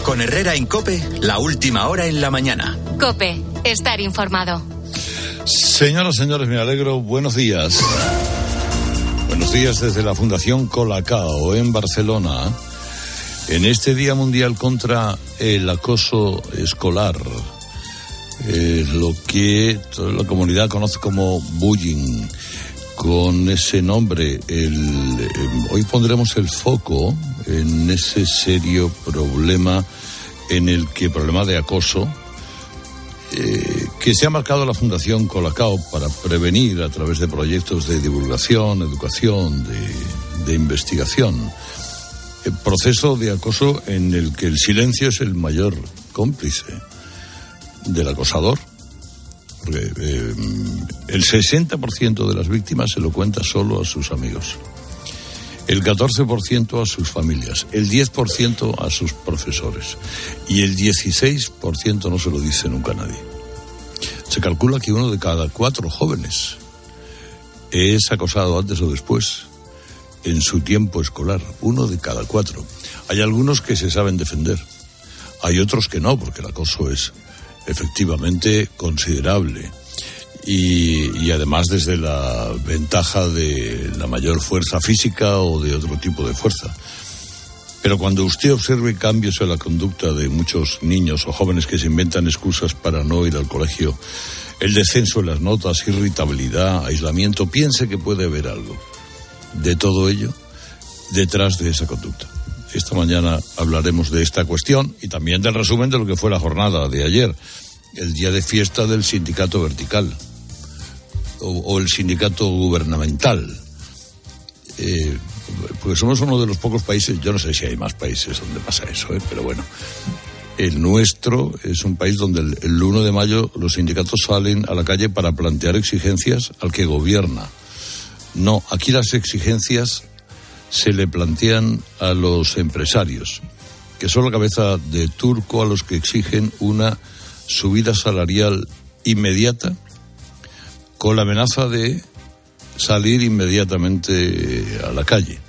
Con Herrera en COPE, la última hora en la mañana. COPE, estar informado. Señoras, señores, me alegro. Buenos días. Buenos días desde la Fundación Colacao en Barcelona. En este Día Mundial contra el Acoso Escolar, lo que toda la comunidad conoce como bullying, con ese nombre, hoy pondremos el foco en ese serio problema problema de acoso, que se ha marcado la Fundación Colacao para prevenir a través de proyectos de divulgación, educación, de investigación. El proceso de acoso en el que el silencio es el mayor cómplice del acosador. Porque el 60% de las víctimas se lo cuenta solo a sus amigos, el 14% a sus familias, el 10% a sus profesores y el 16% no se lo dice nunca a nadie. Se calcula que 1 de cada 4 jóvenes es acosado antes o después en su tiempo escolar. 1 de cada 4. Hay algunos que se saben defender, hay otros que no, porque el acoso es efectivamente considerable y además desde la ventaja de la mayor fuerza física o de otro tipo de fuerza. Pero cuando usted observe cambios en la conducta de muchos niños o jóvenes que se inventan excusas para no ir al colegio, el descenso en las notas, irritabilidad, aislamiento, piense que puede haber algo de todo ello detrás de esa conducta. Esta mañana hablaremos de esta cuestión y también del resumen de lo que fue la jornada de ayer, el día de fiesta del sindicato vertical o el sindicato gubernamental, porque somos uno de los pocos países, yo no sé si hay más países donde pasa eso, pero bueno, el nuestro es un país donde el 1 de mayo los sindicatos salen a la calle para plantear exigencias al que gobierna. No, aquí las exigencias se le plantean a los empresarios, que son la cabeza de turco a los que exigen una subida salarial inmediata con la amenaza de salir inmediatamente a la calle.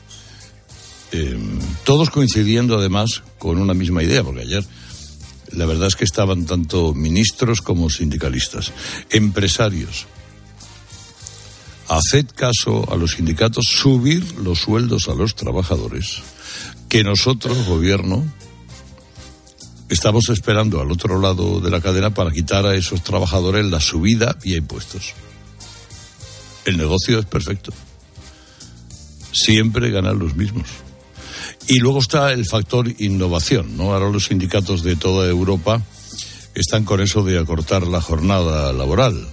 Todos coincidiendo además con una misma idea, porque ayer la verdad es que estaban tanto ministros como sindicalistas, empresarios. Haced caso a los sindicatos, subir los sueldos a los trabajadores, que nosotros, gobierno, estamos esperando al otro lado de la cadena para quitar a esos trabajadores la subida vía impuestos. El negocio es perfecto. Siempre ganan los mismos. Y luego está el factor innovación, ¿no? Ahora los sindicatos de toda Europa están con eso de acortar la jornada laboral.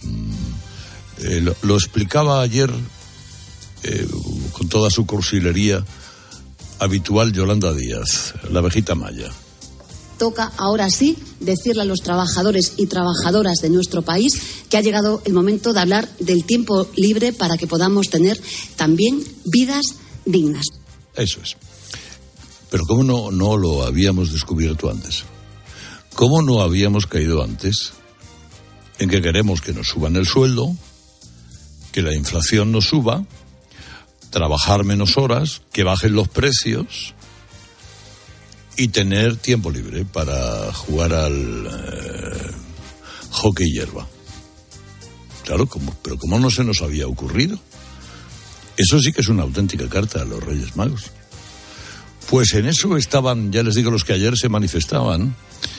Lo explicaba ayer con toda su cursilería habitual Yolanda Díaz, la abejita maya. Toca ahora sí decirle a los trabajadores y trabajadoras de nuestro país que ha llegado el momento de hablar del tiempo libre para que podamos tener también vidas dignas. Eso es. Pero ¿cómo no lo habíamos descubierto antes? ¿Cómo no habíamos caído antes en que queremos que nos suban el sueldo, que la inflación nos suba, trabajar menos horas, que bajen los precios y tener tiempo libre para jugar al hockey hierba? Claro, pero ¿cómo no se nos había ocurrido? Eso sí que es una auténtica carta a los Reyes Magos. Pues en eso estaban, ya les digo, los que ayer se manifestaban,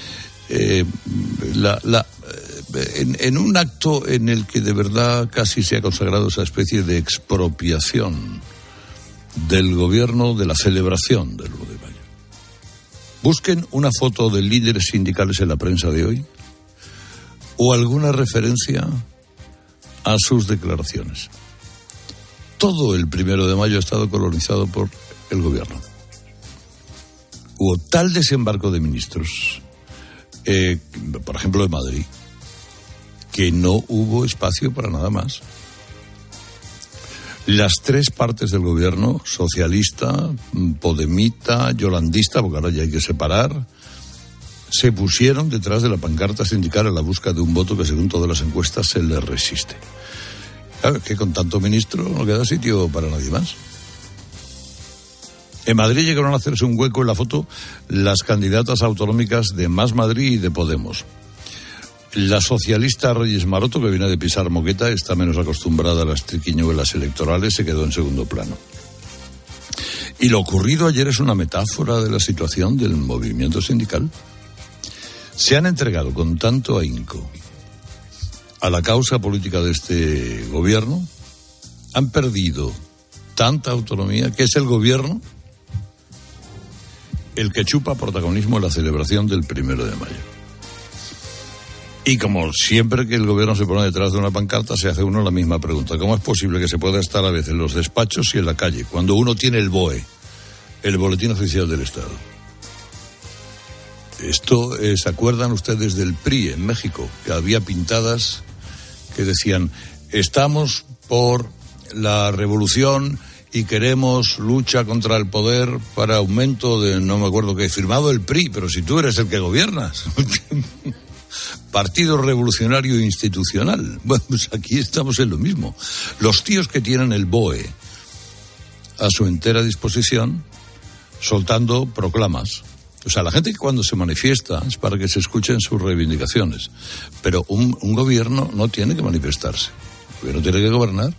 en un acto en el que de verdad casi se ha consagrado esa especie de expropiación del gobierno de la celebración del 1 de mayo. Busquen una foto de líderes sindicales en la prensa de hoy o alguna referencia a sus declaraciones. Todo el 1 de mayo ha estado colonizado por el gobierno. Hubo tal desembarco de ministros, por ejemplo de Madrid, que no hubo espacio para nada más. Las tres partes del gobierno, socialista, podemita, yolandista, porque ahora ya hay que separar, se pusieron detrás de la pancarta sindical en la búsqueda de un voto que según todas las encuestas se les resiste. Claro, es que con tanto ministro no queda sitio para nadie más. En Madrid llegaron a hacerse un hueco en la foto las candidatas autonómicas de Más Madrid y de Podemos. La socialista Reyes Maroto, que viene de pisar moqueta, está menos acostumbrada a las triquiñuelas electorales, se quedó en segundo plano. Y lo ocurrido ayer es una metáfora de la situación del movimiento sindical. Se han entregado con tanto ahínco a la causa política de este gobierno, han perdido tanta autonomía, que es el gobierno el que chupa protagonismo en la celebración del 1 de mayo. Y como siempre que el gobierno se pone detrás de una pancarta, se hace uno la misma pregunta: ¿cómo es posible que se pueda estar a veces en los despachos y en la calle cuando uno tiene el BOE, el Boletín Oficial del Estado? Esto, ¿se acuerdan ustedes del PRI en México? Que había pintadas que decían: estamos por la revolución y queremos lucha contra el poder para aumento de, no me acuerdo qué, firmado el PRI, pero si tú eres el que gobiernas. Partido Revolucionario Institucional. Bueno, pues aquí estamos en lo mismo. Los tíos que tienen el BOE a su entera disposición, soltando proclamas. O sea, la gente que cuando se manifiesta es para que se escuchen sus reivindicaciones. Pero un gobierno no tiene que manifestarse. El gobierno tiene que gobernar.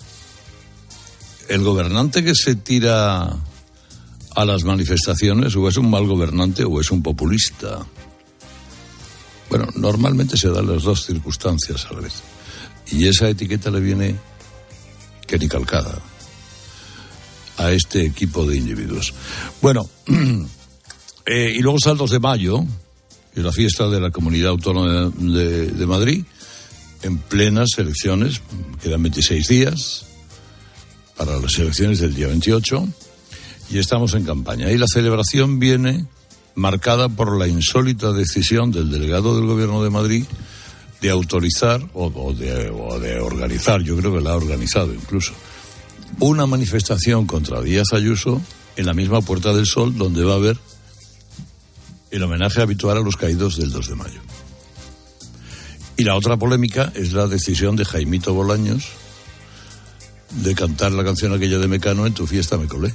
El gobernante que se tira a las manifestaciones o es un mal gobernante o es un populista. Bueno, normalmente se dan las dos circunstancias a la vez. Y esa etiqueta le viene que ni calcada a este equipo de individuos. Bueno, y luego está el 2 de mayo, y la fiesta de la Comunidad Autónoma de Madrid, en plenas elecciones, quedan 26 días para las elecciones del día 28, y estamos en campaña. Y la celebración viene marcada por la insólita decisión del delegado del Gobierno de Madrid de autorizar o de organizar, yo creo que la ha organizado incluso, una manifestación contra Díaz Ayuso en la misma Puerta del Sol, donde va a haber el homenaje habitual a los caídos del 2 de mayo. Y la otra polémica es la decisión de Jaimito Bolaños de cantar la canción aquella de Mecano, En tu fiesta me colé,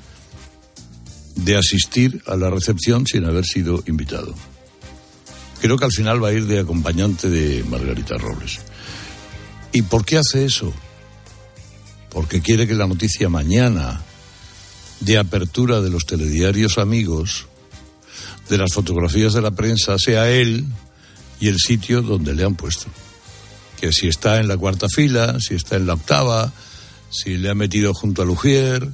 de asistir a la recepción sin haber sido invitado. Creo que al final va a ir de acompañante de Margarita Robles. ¿Y por qué hace eso? Porque quiere que la noticia mañana de apertura de los telediarios amigos, de las fotografías de la prensa, sea él y el sitio donde le han puesto. Que si está en la 4ª fila, si está en la 8ª, si le ha metido junto a Lugier,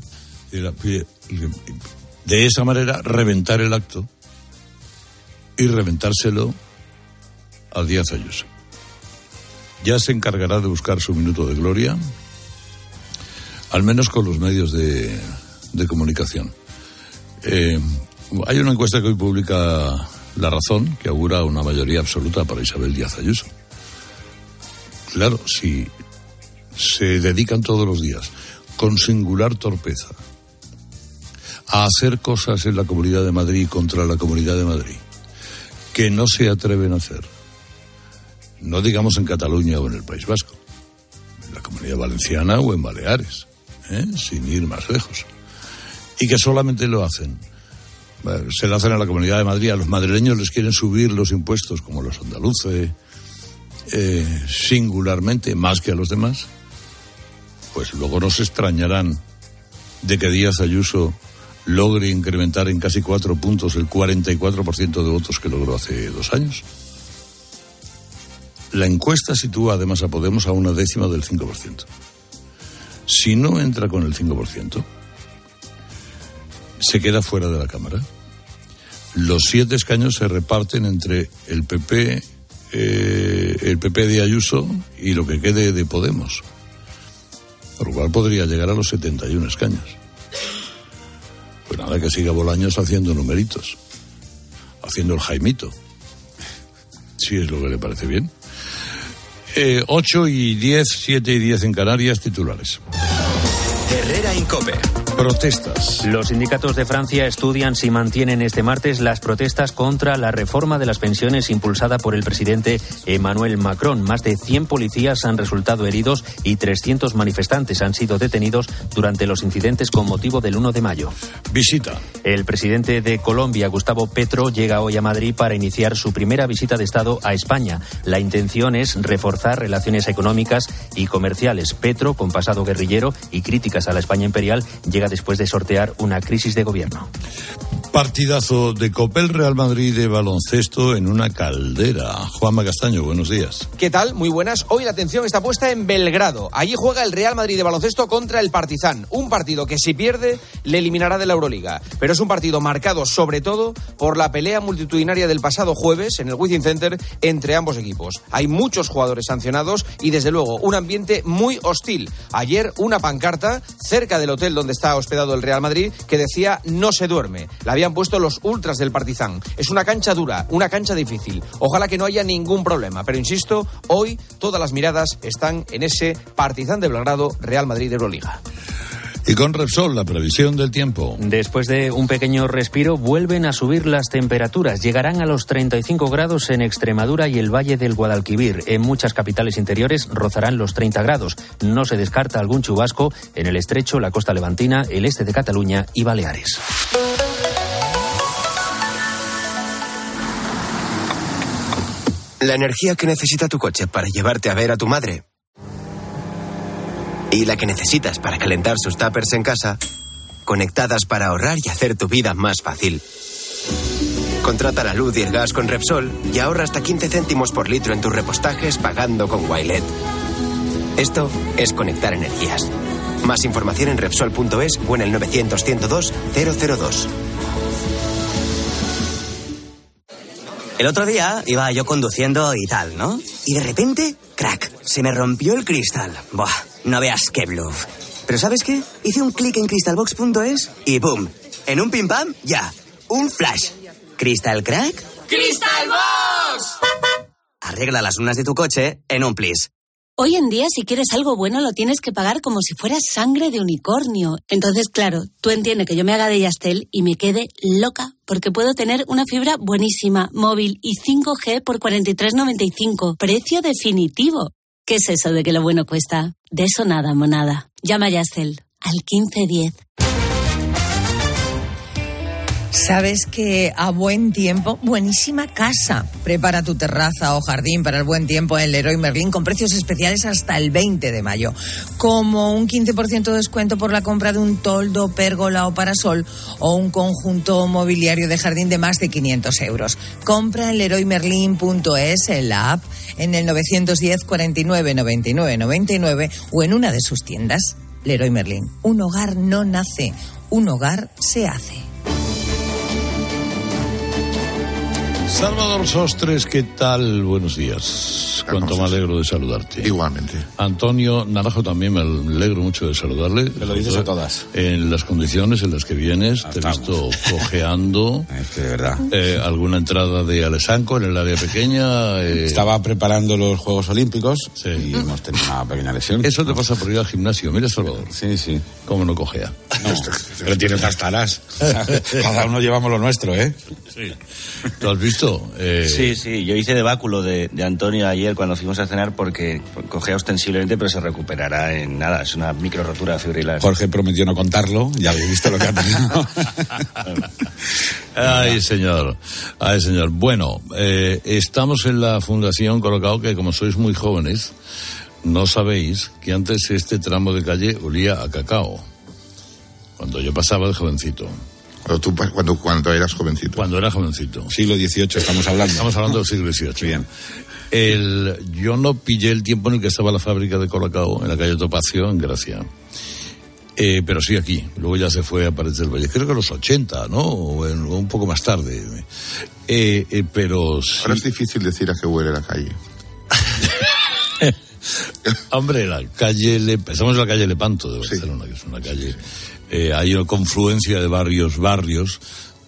de esa manera reventar el acto y reventárselo a Díaz Ayuso. Ya se encargará de buscar su minuto de gloria, al menos con los medios de comunicación. Hay una encuesta que hoy publica La Razón que augura una mayoría absoluta para Isabel Díaz Ayuso. Claro, si se dedican todos los días, con singular torpeza, a hacer cosas en la Comunidad de Madrid contra la Comunidad de Madrid que no se atreven a hacer, no digamos en Cataluña o en el País Vasco, en la Comunidad Valenciana o en Baleares, sin ir más lejos, y que solamente lo hacen, se lo hacen a la Comunidad de Madrid, a los madrileños les quieren subir los impuestos como los andaluces, singularmente más que a los demás, pues luego no se extrañarán de que Díaz Ayuso logre incrementar en casi 4 puntos el 44% de votos que logró hace 2 años. La encuesta sitúa además a Podemos a 1/10 del 5%. Si no entra con el 5%, se queda fuera de la Cámara. Los 7 escaños se reparten entre el PP de Ayuso y lo que quede de Podemos, por lo cual podría llegar a los 71 escaños. Pues nada, que siga Bolaños haciendo numeritos, haciendo el Jaimito, si es lo que le parece bien. 8:10, 7:10 en Canarias, titulares. Herrera Incope. Protestas. Los sindicatos de Francia estudian si mantienen este martes las protestas contra la reforma de las pensiones impulsada por el presidente Emmanuel Macron. Más de 100 policías han resultado heridos y 300 manifestantes han sido detenidos durante los incidentes con motivo del 1 de mayo. Visita. El presidente de Colombia, Gustavo Petro, llega hoy a Madrid para iniciar su primera visita de Estado a España. La intención es reforzar relaciones económicas y comerciales. Petro, con pasado guerrillero y críticas a la España imperial, llega después de sortear una crisis de gobierno. Partidazo de Copa, el Real Madrid de baloncesto en una caldera. Juanma Castaño, buenos días. ¿Qué tal? Muy buenas. Hoy la atención está puesta en Belgrado. Allí juega el Real Madrid de baloncesto contra el Partizan. Un partido que si pierde le eliminará de la Euroliga. Pero es un partido marcado sobre todo por la pelea multitudinaria del pasado jueves en el Wizzing Center entre ambos equipos. Hay muchos jugadores sancionados y desde luego un ambiente muy hostil. Ayer una pancarta cerca del hotel donde está hospedado el Real Madrid que decía "no se duerme". La habían puesto los ultras del Partizan. Es una cancha dura, una cancha difícil. Ojalá que no haya ningún problema, pero insisto, hoy todas las miradas están en ese Partizan de Belgrado, Real Madrid de Euroliga. Y con Repsol, la previsión del tiempo. Después de un pequeño respiro, vuelven a subir las temperaturas. Llegarán a los 35 grados en Extremadura y el Valle del Guadalquivir. En muchas capitales interiores rozarán los 30 grados. No se descarta algún chubasco en el Estrecho, la costa levantina, el este de Cataluña y Baleares. La energía que necesita tu coche para llevarte a ver a tu madre y la que necesitas para calentar sus tuppers en casa, conectadas para ahorrar y hacer tu vida más fácil. Contrata la luz y el gas con Repsol y ahorra hasta 15 céntimos por litro en tus repostajes pagando con Wilet. Esto es conectar energías. Más información en Repsol.es o en el 900-102-002. El otro día iba yo conduciendo y tal, ¿no? Y de repente, crack, se me rompió el cristal. Buah, no veas qué bluff. Pero ¿sabes qué? Hice un clic en crystalbox.es y ¡boom! En un pim pam, ya, un flash. ¿Crystal crack? ¡Crystalbox! Arregla las lunas de tu coche en un plis. Hoy en día, si quieres algo bueno, lo tienes que pagar como si fuera sangre de unicornio. Entonces, claro, tú entiendes que yo me haga de Yastel y me quede loca, porque puedo tener una fibra buenísima, móvil y 5G por 43,95. Precio definitivo. ¿Qué es eso de que lo bueno cuesta? De eso nada, monada. Llama a Yastel al 1510. Sabes que a buen tiempo, buenísima casa. Prepara tu terraza o jardín para el buen tiempo en Leroy Merlin con precios especiales hasta el 20 de mayo. Como un 15% de descuento por la compra de un toldo, pérgola o parasol o un conjunto mobiliario de jardín de más de 500 euros. Compra en leroymerlin.es, en la app, en el 910 49 99 99 o en una de sus tiendas. Leroy Merlin. Un hogar no nace, un hogar se hace. Salvador Sostres, ¿qué tal? Buenos días. Cuánto me alegro de saludarte. Igualmente. Antonio Naranjo, también me alegro mucho de saludarle. Te lo dices a todas. En las condiciones en las que vienes, te he visto cojeando. Es que de verdad. Alguna entrada de Alessanco en el área pequeña. Estaba preparando los Juegos Olímpicos sí. Y hemos tenido una pequeña lesión. Eso te pasa por ir al gimnasio. Mira, Salvador. Sí, sí. ¿Cómo no cojea? No, pero tiene otras taras. Cada uno llevamos lo nuestro, ¿eh? Sí. ¿Tú has visto? Sí, yo hice de báculo de Antonio ayer cuando fuimos a cenar porque cogea ostensiblemente, pero se recuperará en nada, es una micro rotura fibrilar. Jorge prometió no contarlo, ya habéis visto lo que ha tenido. Ay, señor. Bueno, estamos en la Fundación Colocao, que como sois muy jóvenes, no sabéis que antes este tramo de calle olía a cacao. Cuando yo pasaba de jovencito. Cuando eras jovencito. Cuando era jovencito. Siglo XVIII estamos hablando. Estamos hablando del siglo XVIII. Bien. Yo no pillé el tiempo en el que estaba la fábrica de Colacao, en la calle Topacio, en Gracia. Pero sí aquí. Luego ya se fue a Paredes del Valle. Creo que a los 80, ¿no? O un poco más tarde. Pero sí. Ahora es difícil decir a qué huele la calle. Hombre, estamos en la calle Lepanto de Barcelona, sí. Que es una calle... hay una confluencia de varios barrios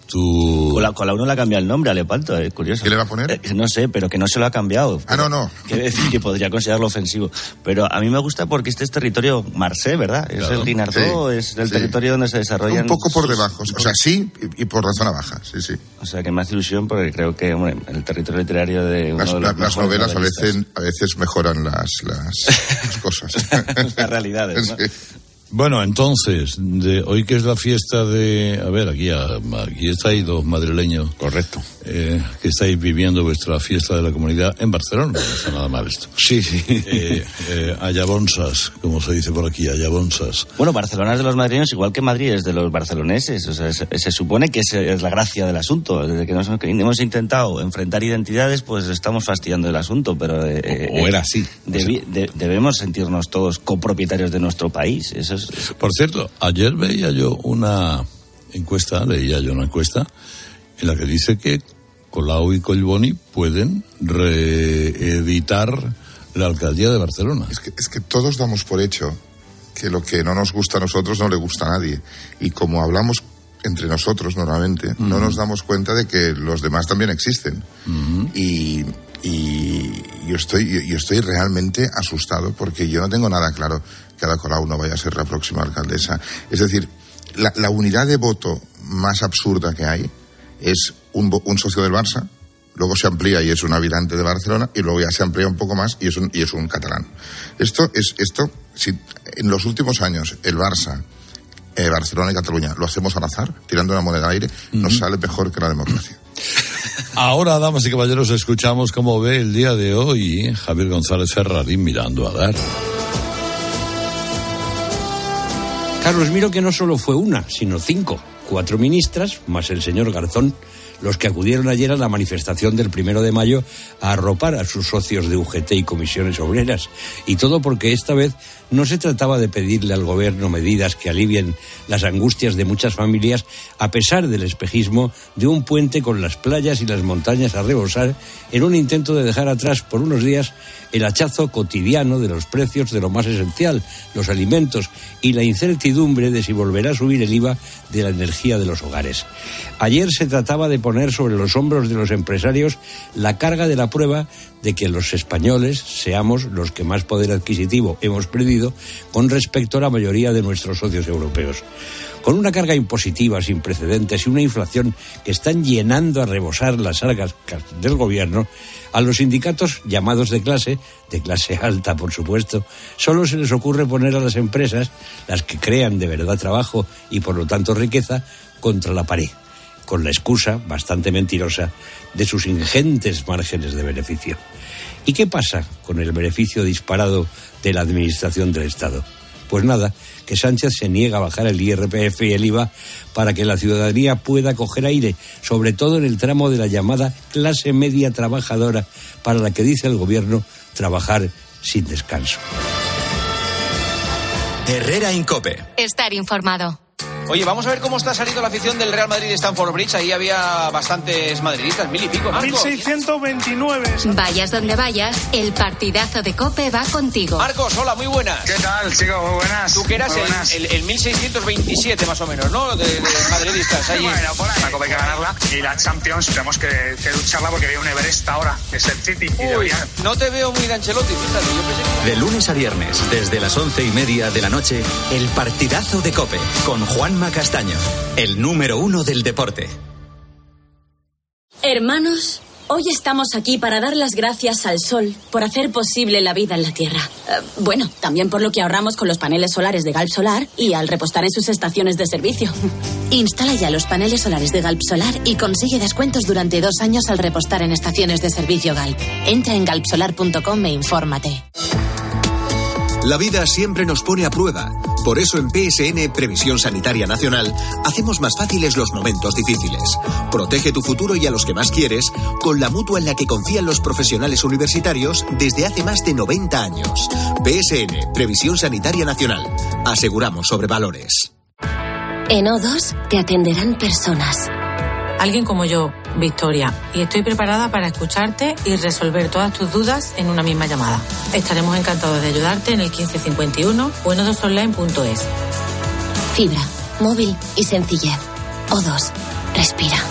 tu... Con la 1 le ha cambiado el nombre a Lepanto, curioso. ¿Qué le va a poner? No sé, pero que no se lo ha cambiado. No. Quiere decir que podría considerarlo ofensivo. Pero a mí me gusta porque este es territorio Marseille, ¿verdad? Claro. Es el Guinardó, es el territorio donde se desarrollan... Un poco por debajo, o sea, sí, y por la zona baja, sí. O sea, que me hace ilusión porque creo que, hombre, el territorio literario de... Las novelas a veces mejoran las cosas. Las realidades, ¿no? Sí. Bueno, entonces, hoy que es la fiesta de... A ver, aquí estáis dos madrileños. Correcto. Que estáis viviendo vuestra fiesta de la comunidad en Barcelona. No está nada mal esto. Sí. Allabonsas, como se dice por aquí, allabonsas. Bueno, Barcelona es de los madrileños, igual que Madrid es de los barceloneses. O sea, se supone que es la gracia del asunto. Desde que hemos intentado enfrentar identidades, pues estamos fastidiando el asunto, pero... o era así. Debemos sentirnos todos copropietarios de nuestro país. Eso es... Por cierto, ayer leía yo una encuesta en la que dice que Colau y Collboni pueden reeditar la alcaldía de Barcelona. Es que todos damos por hecho que lo que no nos gusta a nosotros no le gusta a nadie. Y como hablamos entre nosotros normalmente, no nos damos cuenta de que los demás también existen. Y yo estoy realmente asustado porque yo no tengo nada claro que Ada Colau no vaya a ser la próxima alcaldesa. Es decir, la unidad de voto más absurda que hay es un socio del Barça, luego se amplía y es un habitante de Barcelona, y luego ya se amplía un poco más y es un catalán. Esto, si en los últimos años el Barça, Barcelona y Cataluña lo hacemos al azar, tirando una moneda al aire, nos sale mejor que la democracia. Ahora, damas y caballeros, escuchamos cómo ve el día de hoy Javier González Ferrarín mirando a dar. Carlos, miro que no solo fue una, sino 4 ministras, más el señor Garzón, los que acudieron ayer a la manifestación del 1 de mayo a arropar a sus socios de UGT y comisiones obreras. Y todo porque esta vez no se trataba de pedirle al gobierno medidas que alivien las angustias de muchas familias, a pesar del espejismo de un puente con las playas y las montañas a rebosar, en un intento de dejar atrás por unos días el hachazo cotidiano de los precios de lo más esencial, los alimentos, y la incertidumbre de si volverá a subir el IVA de la energía de los hogares. Ayer se trataba de poner sobre los hombros de los empresarios la carga de la prueba de que los españoles seamos los que más poder adquisitivo hemos perdido con respecto a la mayoría de nuestros socios europeos. Con una carga impositiva sin precedentes y una inflación que están llenando a rebosar las arcas del gobierno, a los sindicatos llamados de clase alta por supuesto, solo se les ocurre poner a las empresas, las que crean de verdad trabajo y por lo tanto riqueza, contra la pared, con la excusa, bastante mentirosa, de sus ingentes márgenes de beneficio. ¿Y qué pasa con el beneficio disparado de la administración del Estado? Pues nada, que Sánchez se niega a bajar el IRPF y el IVA para que la ciudadanía pueda coger aire, sobre todo en el tramo de la llamada clase media trabajadora, para la que dice el gobierno trabajar sin descanso. Herrera Incope. Estar informado. Oye, vamos a ver cómo está saliendo la afición del Real Madrid de Stamford Bridge. Ahí había bastantes madridistas, 1000 y pico, Marcos. 1629. Vayas donde vayas, el partidazo de COPE va contigo. Marcos, hola, muy buenas. ¿Qué tal, chicos? Muy buenas. Tú que eras el 1627 más o menos, ¿no? De madridistas allí. Bueno, por ahí la COPE hay que ganarla. Y la Champions tenemos que lucharla porque viene un Everest ahora, que es el City. Uy, no te veo muy de Ancelotti, fíjate. Yo pensé que... De lunes a viernes, desde las 11:30 de la noche, el partidazo de COPE con Juanma Castaño, el número 1 del deporte. Hermanos, hoy estamos aquí para dar las gracias al sol por hacer posible la vida en la Tierra. Bueno, también por lo que ahorramos con los paneles solares de Galp Solar y al repostar en sus estaciones de servicio. Instala ya los paneles solares de Galp Solar y consigue descuentos durante 2 años al repostar en estaciones de servicio Galp. Entra en galpsolar.com e infórmate. La vida siempre nos pone a prueba. Por eso en PSN, Previsión Sanitaria Nacional, hacemos más fáciles los momentos difíciles. Protege tu futuro y a los que más quieres con la mutua en la que confían los profesionales universitarios desde hace más de 90 años. PSN, Previsión Sanitaria Nacional. Aseguramos sobre valores. En O2 te atenderán personas. Alguien como yo, Victoria, y estoy preparada para escucharte y resolver todas tus dudas en una misma llamada. Estaremos encantados de ayudarte en el 1551 o en o2online.es. Fibra, móvil y sencillez. O2, respira.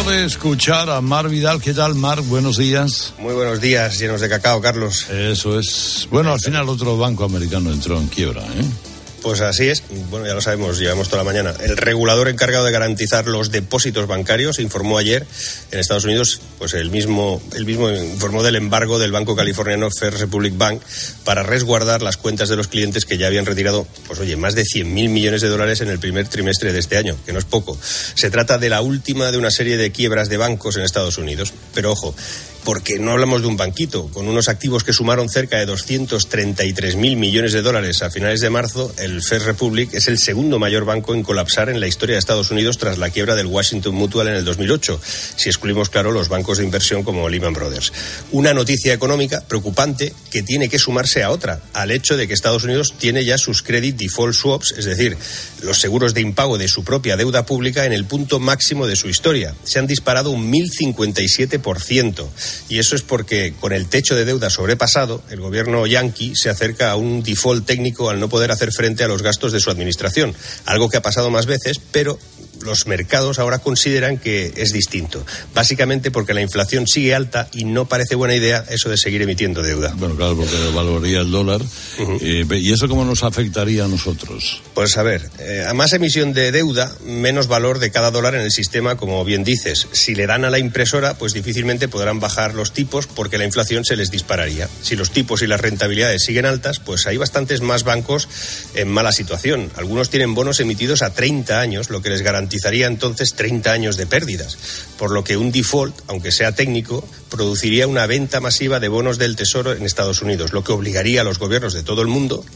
de escuchar a Mar Vidal. ¿Qué tal, Mar? Buenos días. Muy buenos días, llenos de cacao, Carlos. Eso es. Bueno, al final otro banco americano entró en quiebra, ¿eh? Pues así es. Bueno, ya lo sabemos, llevamos toda la mañana. El regulador encargado de garantizar los depósitos bancarios informó ayer en Estados Unidos, pues el mismo informó del embargo del banco californiano First Republic Bank para resguardar las cuentas de los clientes que ya habían retirado, pues oye, más de 100.000 millones de dólares en el primer trimestre de este año, que no es poco. Se trata de la última de una serie de quiebras de bancos en Estados Unidos. Pero ojo, porque no hablamos de un banquito. Con unos activos que sumaron cerca de 233.000 millones de dólares a finales de marzo, el First Republic es el segundo mayor banco en colapsar en la historia de Estados Unidos tras la quiebra del Washington Mutual en el 2008, si excluimos, claro, los bancos de inversión como Lehman Brothers. Una noticia económica preocupante que tiene que sumarse a otra, al hecho de que Estados Unidos tiene ya sus credit default swaps, es decir, los seguros de impago de su propia deuda pública, en el punto máximo de su historia. Se han disparado un 1.057%. Y eso es porque, con el techo de deuda sobrepasado, el gobierno yanqui se acerca a un default técnico al no poder hacer frente a los gastos de su administración. Algo que ha pasado más veces, pero los mercados ahora consideran que es distinto. Básicamente porque la inflación sigue alta y no parece buena idea eso de seguir emitiendo deuda. Bueno, claro, porque valoraría el dólar. ¿Y eso cómo nos afectaría a nosotros? Pues a ver, a más emisión de deuda, menos valor de cada dólar en el sistema, como bien dices. Si le dan a la impresora, pues difícilmente podrán bajar los tipos porque la inflación se les dispararía. Si los tipos y las rentabilidades siguen altas, pues hay bastantes más bancos en mala situación. Algunos tienen bonos emitidos a 30 años, lo que les garantizaría entonces 30 años de pérdidas. Por lo que un default, aunque sea técnico, produciría una venta masiva de bonos del Tesoro en Estados Unidos, lo que obligaría a los gobiernos de todo el mundo,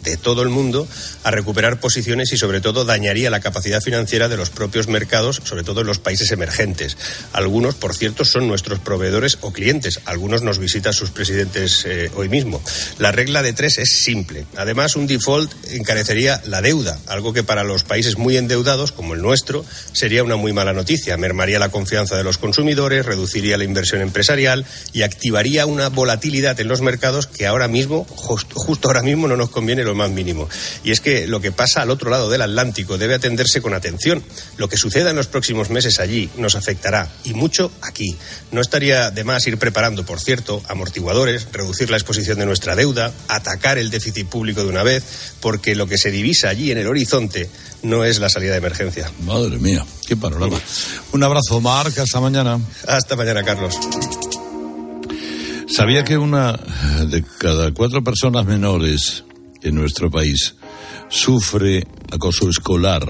a recuperar posiciones y sobre todo dañaría la capacidad financiera de los propios mercados, sobre todo en los países emergentes. Algunos, por cierto, son nuestros proveedores o clientes. Algunos nos visitan sus presidentes hoy mismo. La regla de 3 es simple. Además, un default encarecería la deuda, algo que para los países muy endeudados, como el nuestro, sería una muy mala noticia. Mermaría la confianza de los consumidores, reduciría la inversión empresarial y activaría una volatilidad en los mercados que ahora mismo, justo ahora mismo, no nos conviene lo más mínimo. Y es que lo que pasa al otro lado del Atlántico debe atenderse con atención. Lo que suceda en los próximos meses allí nos afectará, y mucho aquí. No estaría de más ir preparando, por cierto, amortiguadores, reducir la exposición de nuestra deuda, atacar el déficit público de una vez, porque lo que se divisa allí en el horizonte no es la salida de emergencia. Madre mía, qué panorama. Un abrazo, Marc, hasta mañana. Hasta mañana, Carlos. ¿Sabía que una de cada 4 personas menores en nuestro país sufre acoso escolar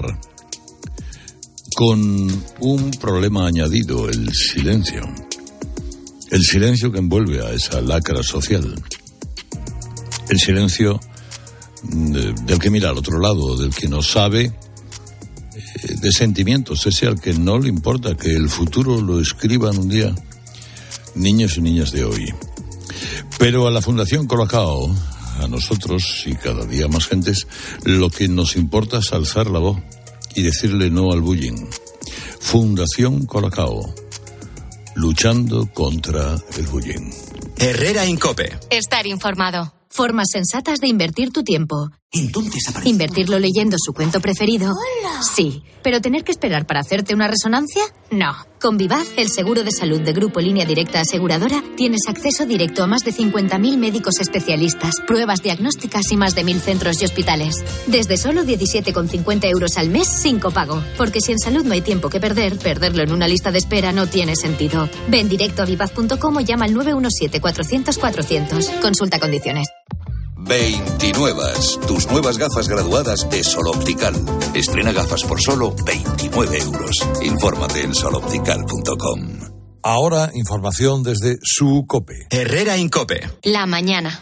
con un problema añadido, el silencio? El silencio que envuelve a esa lacra social. El silencio del que mira al otro lado, del que no sabe de sentimientos, ese al que no le importa que el futuro lo escriban un día niños y niñas de hoy. Pero a la Fundación Colacao, a nosotros y cada día más gentes, lo que nos importa es alzar la voz y decirle no al bullying. Fundación Colacao, luchando contra el bullying. Herrera Incope. Estar informado. Formas sensatas de invertir tu tiempo. Entonces aparece... ¿Invertirlo leyendo su cuento preferido? ¡Hola! Sí. ¿Pero tener que esperar para hacerte una resonancia? No. Con Vivaz, el seguro de salud de Grupo Línea Directa Aseguradora, tienes acceso directo a más de 50.000 médicos especialistas, pruebas diagnósticas y más de 1.000 centros y hospitales. Desde solo 17,50 euros al mes sin copago. Porque si en salud no hay tiempo que perder, perderlo en una lista de espera no tiene sentido. Ven directo a vivaz.com o llama al 917-400-400. Consulta condiciones. 29. Tus nuevas gafas graduadas de Sol Optical. Estrena gafas por solo 29 euros. Infórmate en soloptical.com. Ahora, información desde su COPE. Herrera Incope. La mañana.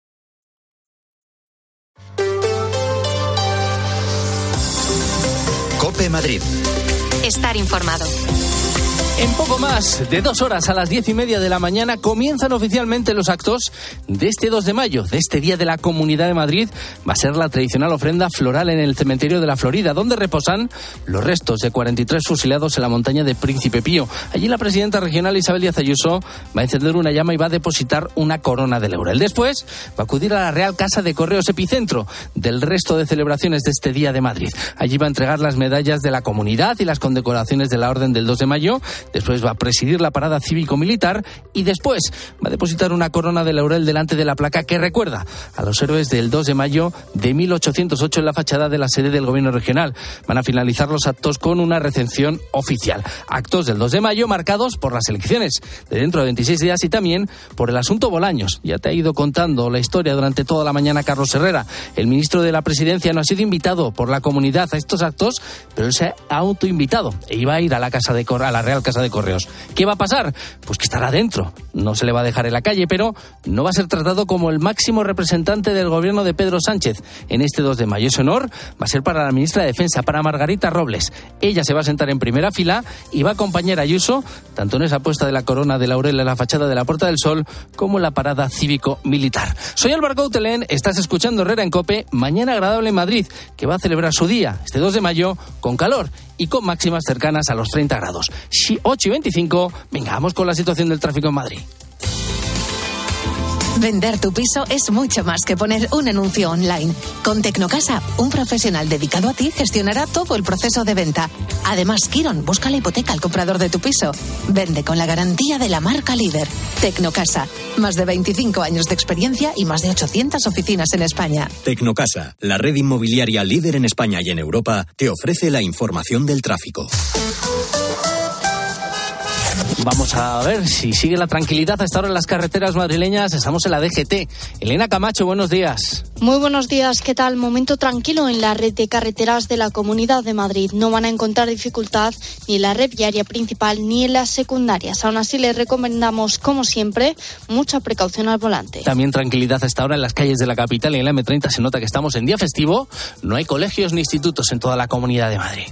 COPE Madrid. Estar informado. En poco más de 2 horas, a las 10:30 de la mañana, comienzan oficialmente los actos de este 2 de mayo, de este Día de la Comunidad de Madrid. Va a ser la tradicional ofrenda floral en el cementerio de la Florida, donde reposan los restos de 43 fusilados en la montaña de Príncipe Pío. Allí la presidenta regional Isabel Díaz Ayuso va a encender una llama y va a depositar una corona de laurel. Después va a acudir a la Real Casa de Correos, epicentro del resto de celebraciones de este Día de Madrid. Allí va a entregar las medallas de la comunidad y las condecoraciones de la Orden del 2 de mayo. después va a presidir la parada cívico-militar y después va a depositar una corona de laurel delante de la placa que recuerda a los héroes del 2 de mayo de 1808 en la fachada de la sede del gobierno regional. Van a finalizar los actos con una recepción oficial. Actos del 2 de mayo marcados por las elecciones de dentro de 26 días y también por el asunto Bolaños. Ya te ha ido contando la historia durante toda la mañana Carlos Herrera. El ministro de la Presidencia no ha sido invitado por la comunidad a estos actos, pero él se ha autoinvitado e iba a ir a la Real Casa de Correos. ¿Qué va a pasar? Pues que estará dentro. No se le va a dejar en la calle, pero no va a ser tratado como el máximo representante del gobierno de Pedro Sánchez en este 2 de mayo. Ese honor va a ser para la ministra de Defensa, para Margarita Robles. Ella se va a sentar en primera fila y va a acompañar a Ayuso tanto en esa puesta de la corona de laurel en la fachada de la Puerta del Sol como en la parada cívico-militar. Soy Álvaro Coutelén, estás escuchando Herrera en COPE. Mañana agradable en Madrid, que va a celebrar su día, este 2 de mayo, con calor y con máximas cercanas a los 30 grados. 8:25, venga, vamos con la situación del tráfico en Madrid. Vender tu piso es mucho más que poner un anuncio online. Con Tecnocasa, un profesional dedicado a ti gestionará todo el proceso de venta. Además, Kiron busca la hipoteca al comprador de tu piso. Vende con la garantía de la marca líder. Tecnocasa, más de 25 años de experiencia y más de 800 oficinas en España. Tecnocasa, la red inmobiliaria líder en España y en Europa, te ofrece la información del tráfico. Vamos a ver si sigue la tranquilidad hasta ahora en las carreteras madrileñas. Estamos en la DGT. Elena Camacho, buenos días. Muy buenos días, ¿qué tal? Momento tranquilo en la red de carreteras de la Comunidad de Madrid. No van a encontrar dificultad ni en la red viaria principal ni en las secundarias. Aún así, les recomendamos, como siempre, mucha precaución al volante. También tranquilidad hasta ahora en las calles de la capital y en la M30 se nota que estamos en día festivo. No hay colegios ni institutos en toda la Comunidad de Madrid.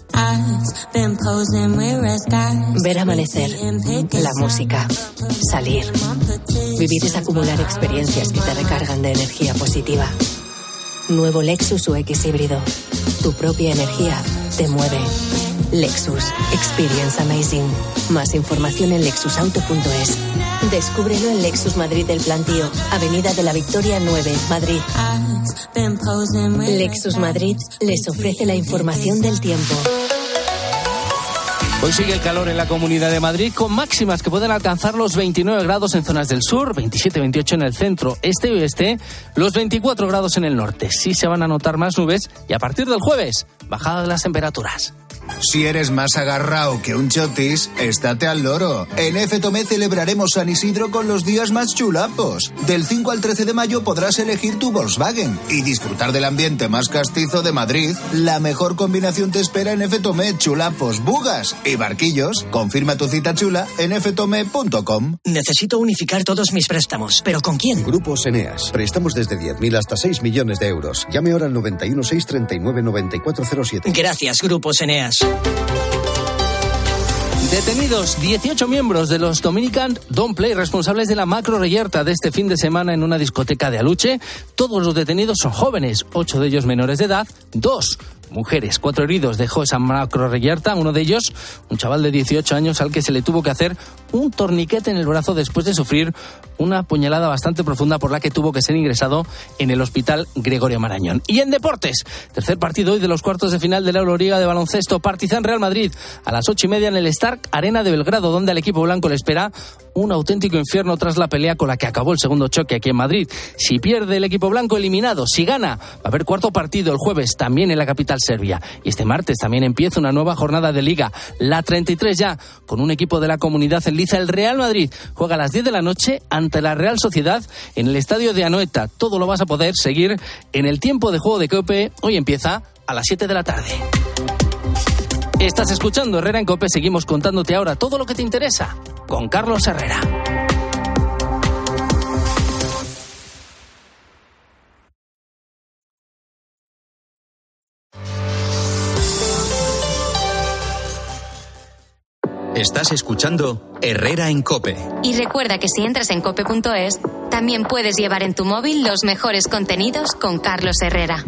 Ver amanecer, la música, salir. Vivir es acumular experiencias que te recargan de energía positiva. Nuevo Lexus UX híbrido. Tu propia energía te mueve. Lexus. Experience amazing. Más información en lexusauto.es. Descúbrelo en Lexus Madrid del Plantío, Avenida de la Victoria 9, Madrid. Lexus Madrid les ofrece la información del tiempo. Hoy sigue el calor en la Comunidad de Madrid, con máximas que pueden alcanzar los 29 grados en zonas del sur, 27-28 en el centro, este y oeste, los 24 grados en el norte. Sí se van a notar más nubes y a partir del jueves, bajada de las temperaturas. Si eres más agarrao que un chotis, estate al loro. En FTOME celebraremos San Isidro con los días más chulapos. Del 5 al 13 de mayo podrás elegir tu Volkswagen y disfrutar del ambiente más castizo de Madrid. La mejor combinación te espera en FTOME, chulapos, bugas y barquillos. Confirma tu cita chula en ftome.com. Necesito unificar todos mis préstamos, ¿pero con quién? Grupos Eneas. Prestamos desde 10.000 hasta 6 millones de euros. Llame ahora al 91 639 9407. Gracias, Grupos Eneas. Detenidos 18 miembros de los Dominican Don't Play, responsables de la macro reyerta de este fin de semana en una discoteca de Aluche. Todos los detenidos son jóvenes, 8 de ellos menores de edad, 2 mujeres. 4 heridos dejó esa macro reyerta, uno de ellos un chaval de 18 años al que se le tuvo que hacer un torniquete en el brazo después de sufrir una puñalada bastante profunda por la que tuvo que ser ingresado en el hospital Gregorio Marañón. Y en deportes, tercer partido hoy de los cuartos de final de la Euroliga de baloncesto, Partizan Real Madrid a las 8:30 en el Stark Arena de Belgrado, donde al equipo blanco le espera un auténtico infierno tras la pelea con la que acabó el segundo choque aquí en Madrid. Si pierde el equipo blanco, eliminado. Si gana, va a haber cuarto partido el jueves también en la capital serbia. Y este martes también empieza una nueva jornada de Liga, la 33 ya, con un equipo de la Comunidad en liza. El Real Madrid juega a las 10 de la noche ante la Real Sociedad en el estadio de Anoeta. Todo lo vas a poder seguir en el tiempo de juego de COPE. Hoy empieza a las 7 de la tarde. Estás escuchando Herrera en COPE. Seguimos contándote ahora todo lo que te interesa con Carlos Herrera. Estás escuchando Herrera en COPE. Y recuerda que si entras en cope.es, también puedes llevar en tu móvil los mejores contenidos con Carlos Herrera.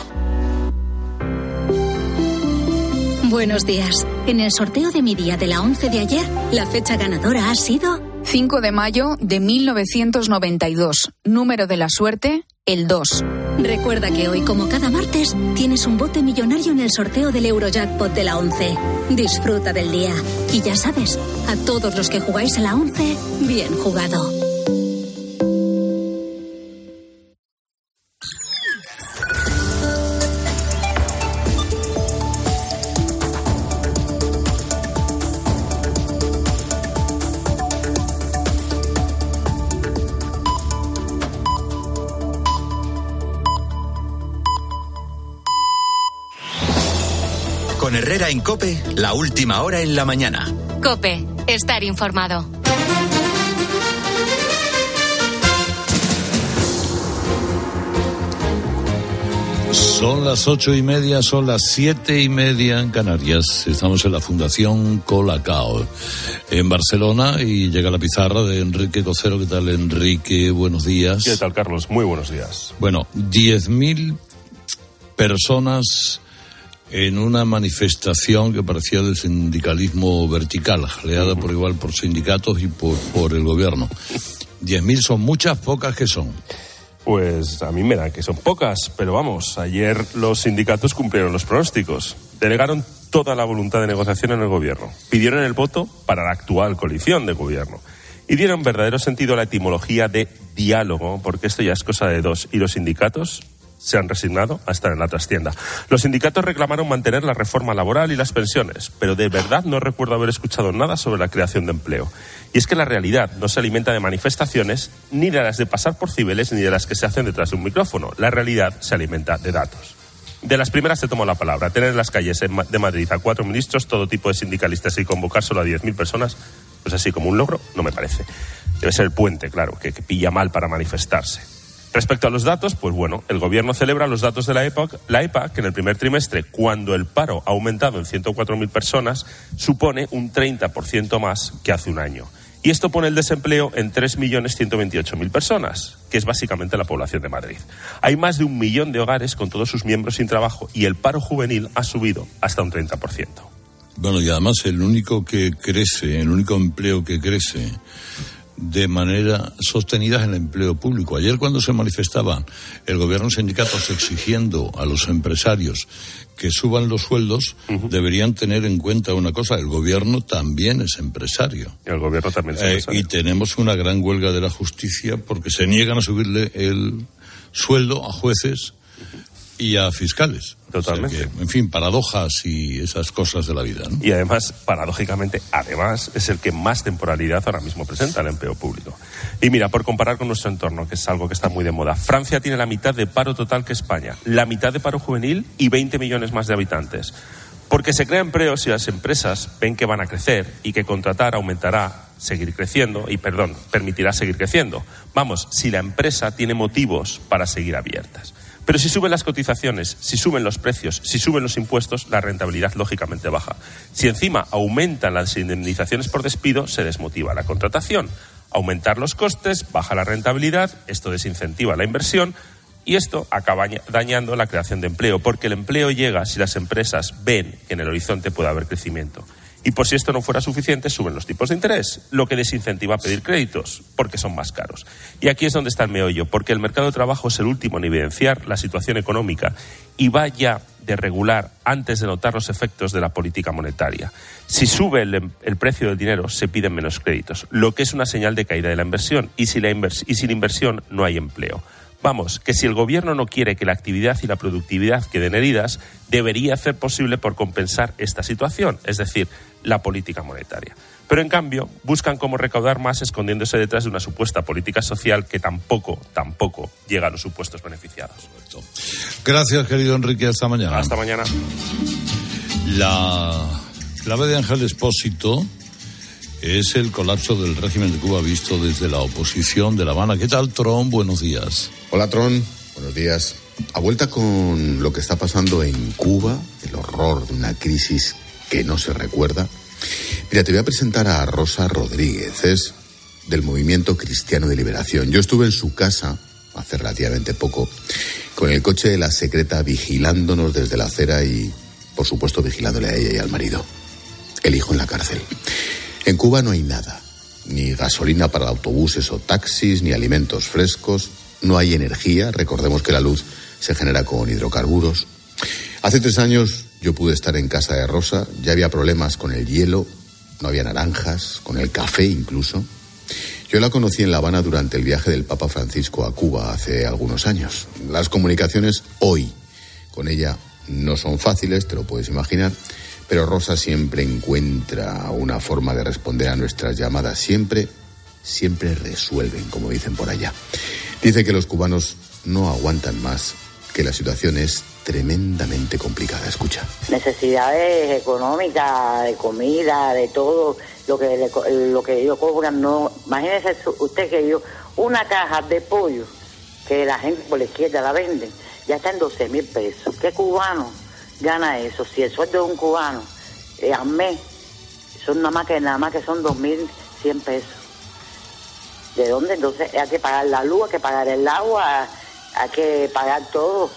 Buenos días. En el sorteo de mi día de la 11 de ayer, la fecha ganadora ha sido 5 de mayo de 1992. Número de la suerte el 2. Recuerda que hoy, como cada martes, tienes un bote millonario en el sorteo del Eurojackpot de la 11. Disfruta del día. Y ya sabes, a todos los que jugáis a la 11, bien jugado. Con Herrera en COPE, la última hora en la mañana. COPE, estar informado. Son las 8:30, son las 7:30 en Canarias. Estamos en la Fundación Colacao en Barcelona y llega la pizarra de Enrique Cocero. ¿Qué tal, Enrique? Buenos días. ¿Qué tal, Carlos? Muy buenos días. Bueno, 10.000 personas en una manifestación que parecía del sindicalismo vertical, jaleada por igual por sindicatos y por el gobierno. 10.000 son muchas, pocas que son. Pues a mí me da que son pocas, pero vamos, ayer los sindicatos cumplieron los pronósticos. Delegaron toda la voluntad de negociación en el gobierno. Pidieron el voto para la actual coalición de gobierno. Y dieron verdadero sentido a la etimología de diálogo, porque esto ya es cosa de dos. Y los sindicatos se han resignado a estar en la trastienda. Los sindicatos reclamaron mantener la reforma laboral y las pensiones, pero de verdad no recuerdo haber escuchado nada sobre la creación de empleo. Y es que la realidad no se alimenta de manifestaciones, ni de las de pasar por Cibeles, ni de las que se hacen detrás de un micrófono. La realidad se alimenta de datos. De las primeras se tomó la palabra. Tener en las calles de Madrid a 4 ministros, todo tipo de sindicalistas y convocar solo a 10.000 personas, pues así como un logro, no me parece. Debe ser el puente, claro, que pilla mal para manifestarse. Respecto a los datos, pues bueno, el gobierno celebra los datos de la EPA, que en el primer trimestre, cuando el paro ha aumentado en 104.000 personas, supone un 30% más que hace un año. Y esto pone el desempleo en 3.128.000 personas, que es básicamente la población de Madrid. Hay más de 1 millón de hogares con todos sus miembros sin trabajo y el paro juvenil ha subido hasta un 30%. Bueno, y además el único empleo que crece de manera sostenida es el empleo público. Ayer, cuando se manifestaban el gobierno y sindicatos exigiendo a los empresarios que suban los sueldos, deberían tener en cuenta una cosa: el gobierno también es empresario. El gobierno también es empresario. Y tenemos una gran huelga de la justicia porque se niegan a subirle el sueldo a jueces y a fiscales. Totalmente. O sea que, en fin, paradojas y esas cosas de la vida, ¿no? Y además, paradójicamente, es el que más temporalidad ahora mismo presenta el empleo público. Y mira, por comparar con nuestro entorno, que es algo que está muy de moda, Francia tiene la mitad de paro total que España, la mitad de paro juvenil y 20 millones más de habitantes. Porque se crean empleos y las empresas ven que van a crecer y que contratar permitirá seguir creciendo. Vamos, si la empresa tiene motivos para seguir abiertas. Pero si suben las cotizaciones, si suben los precios, si suben los impuestos, la rentabilidad lógicamente baja. Si encima aumentan las indemnizaciones por despido, se desmotiva la contratación. Aumentar los costes, baja la rentabilidad, esto desincentiva la inversión y esto acaba dañando la creación de empleo, porque el empleo llega si las empresas ven que en el horizonte puede haber crecimiento. Y por si esto no fuera suficiente, suben los tipos de interés, lo que desincentiva a pedir créditos, porque son más caros. Y aquí es donde está el meollo, porque el mercado de trabajo es el último en evidenciar la situación económica y va ya de regular antes de notar los efectos de la política monetaria. Si sube el precio del dinero, se piden menos créditos, lo que es una señal de caída de la inversión, y sin inversión no hay empleo. Vamos, que si el gobierno no quiere que la actividad y la productividad queden heridas, debería hacer posible por compensar esta situación, es decir, la política monetaria. Pero en cambio, buscan cómo recaudar más escondiéndose detrás de una supuesta política social que tampoco llega a los supuestos beneficiados. Gracias, querido Enrique, hasta mañana. Hasta mañana. La clave de Ángel Expósito es el colapso del régimen de Cuba visto desde la oposición de La Habana. ¿Qué tal, Tron? Buenos días. Hola, Tron. Buenos días. A vuelta con lo que está pasando en Cuba, el horror de una crisis que no se recuerda. Mira, te voy a presentar a Rosa Rodríguez, es del Movimiento Cristiano de Liberación. Yo estuve en su casa hace relativamente poco, con el coche de la secreta vigilándonos desde la acera y, por supuesto, vigilándole a ella y al marido. El hijo en la cárcel. En Cuba no hay nada, ni gasolina para autobuses o taxis, ni alimentos frescos, no hay energía, recordemos que la luz se genera con hidrocarburos. Hace 3 años yo pude estar en casa de Rosa, ya había problemas con el hielo, no había naranjas, con el café incluso. Yo la conocí en La Habana durante el viaje del Papa Francisco a Cuba hace algunos años. Las comunicaciones hoy con ella no son fáciles, te lo puedes imaginar, pero Rosa siempre encuentra una forma de responder a nuestras llamadas. Siempre resuelven, como dicen por allá. Dice que los cubanos no aguantan más, que la situación es tremendamente complicada. Escucha. Necesidades económicas, de comida, de todo lo que ellos cobran. No, imagínese usted que una caja de pollo que la gente por la izquierda la venden, ya está en 12,000 pesos. ¿Qué cubano gana eso? Si el sueldo de un cubano al mes son nada más que son 2,100 pesos. ¿De dónde? Entonces hay que pagar la luz, hay que pagar el agua, hay que pagar todo.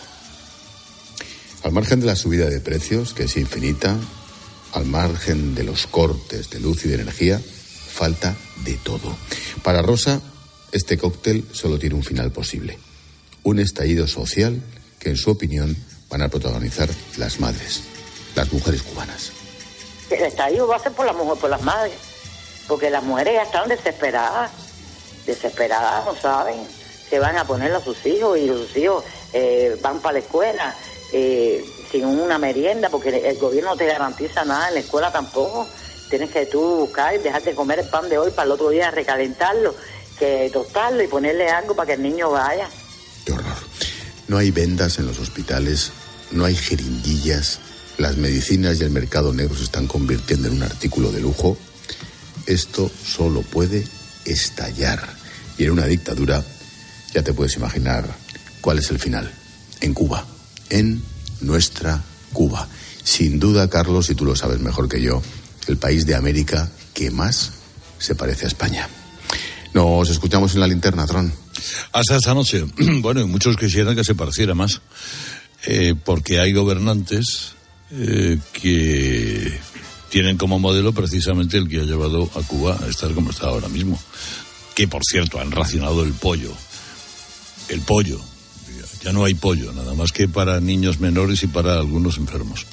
Al margen de la subida de precios, que es infinita, al margen de los cortes de luz y de energía, falta de todo. Para Rosa, este cóctel solo tiene un final posible. Un estallido social que, en su opinión, van a protagonizar las madres, las mujeres cubanas. El estallido va a ser por las madres, porque las mujeres ya están desesperadas, no saben, se van a poner a sus hijos y sus hijos van para la escuela sin una merienda, porque el gobierno no te garantiza nada, en la escuela tampoco. Tienes que tú buscar y dejar de comer el pan de hoy para el otro día recalentarlo, que tostarlo y ponerle algo para que el niño vaya. Qué horror. No hay vendas en los hospitales, no hay jeringuillas, las medicinas y el mercado negro se están convirtiendo en un artículo de lujo. Esto solo puede estallar. Y en una dictadura ya te puedes imaginar cuál es el final. En Cuba, en nuestra Cuba. Sin duda, Carlos, y tú lo sabes mejor que yo, el país de América que más se parece a España. Nos escuchamos en la linterna, Tron. Hasta esta noche. Bueno, y muchos quisieran que se pareciera más, porque hay gobernantes que tienen como modelo precisamente el que ha llevado a Cuba a estar como está ahora mismo. Que, por cierto, han racionado el pollo. El pollo. Ya no hay pollo, nada más que para niños menores y para algunos enfermos.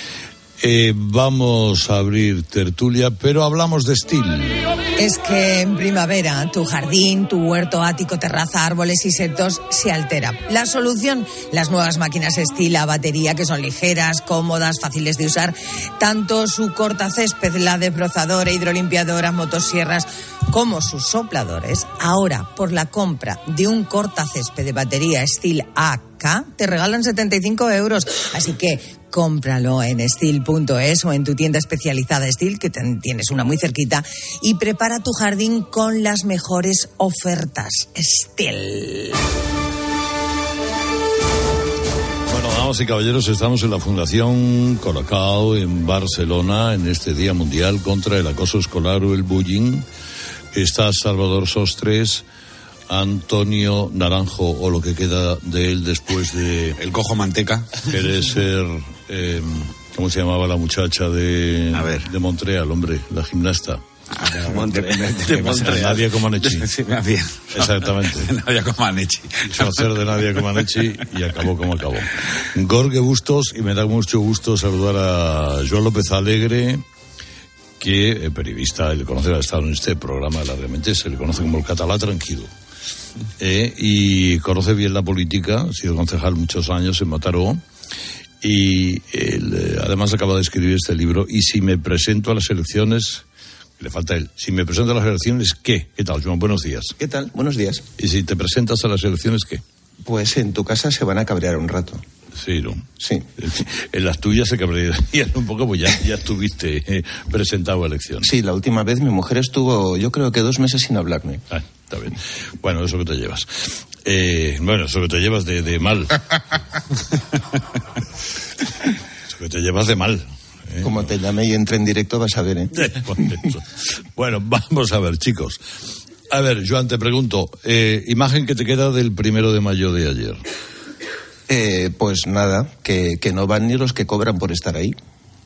Vamos a abrir tertulia, pero hablamos de Stihl. Es que en primavera tu jardín, tu huerto, ático, terraza, árboles y setos se altera. La solución, las nuevas máquinas Stihl a batería, que son ligeras, cómodas, fáciles de usar. Tanto su cortacésped, la desbrozadora, hidrolimpiadoras, motosierras, como sus sopladores. Ahora, por la compra de un cortacésped de batería Stihl AK, te regalan 75 euros. Así que cómpralo en Stihl.es o en tu tienda especializada Stihl, que tienes una muy cerquita, y prepara tu jardín con las mejores ofertas. Stihl. Bueno, damas y caballeros, estamos en la Fundación Colacao en Barcelona en este Día Mundial contra el Acoso Escolar o el Bullying. Está Salvador Sostres, Antonio Naranjo, o lo que queda de él después de... El cojo manteca. Querer ser... ¿cómo se llamaba la muchacha de Montreal, hombre? La gimnasta. De Montreal. Nadia Comaneci. Sí, bien. Exactamente. Nadia Comaneci. Quiso hacer de Nadia Comaneci y acabó como acabó. Gorge Bustos, y me da mucho gusto saludar a Joan López Alegre, que periodista, le conoce, ha estado en este programa largamente, se le conoce como el catalá tranquilo. Y conoce bien la política, ha sido concejal muchos años en Mataró, y él, además acaba de escribir este libro, Y si me presento a las elecciones, le falta él, si me presento a las elecciones, ¿qué? ¿Qué tal, Joan? Buenos días. ¿Qué tal? Buenos días. ¿Y si te presentas a las elecciones, qué? Pues en tu casa se van a cabrear un rato. Sí, ¿no? Sí. En las tuyas se cabrearían un poco, pues ya estuviste presentado a elecciones. Sí, la última vez mi mujer estuvo, yo creo que 2 meses sin hablarme. Ah, está bien. Bueno, eso que te llevas. Eso que te llevas de mal. Eso que te llevas de mal. Como te llame y entre en directo vas a ver, ¿eh? Bueno, vamos a ver, chicos. A ver, Joan, te pregunto, imagen que te queda del 1 de mayo de ayer. Pues nada, que no van ni los que cobran por estar ahí.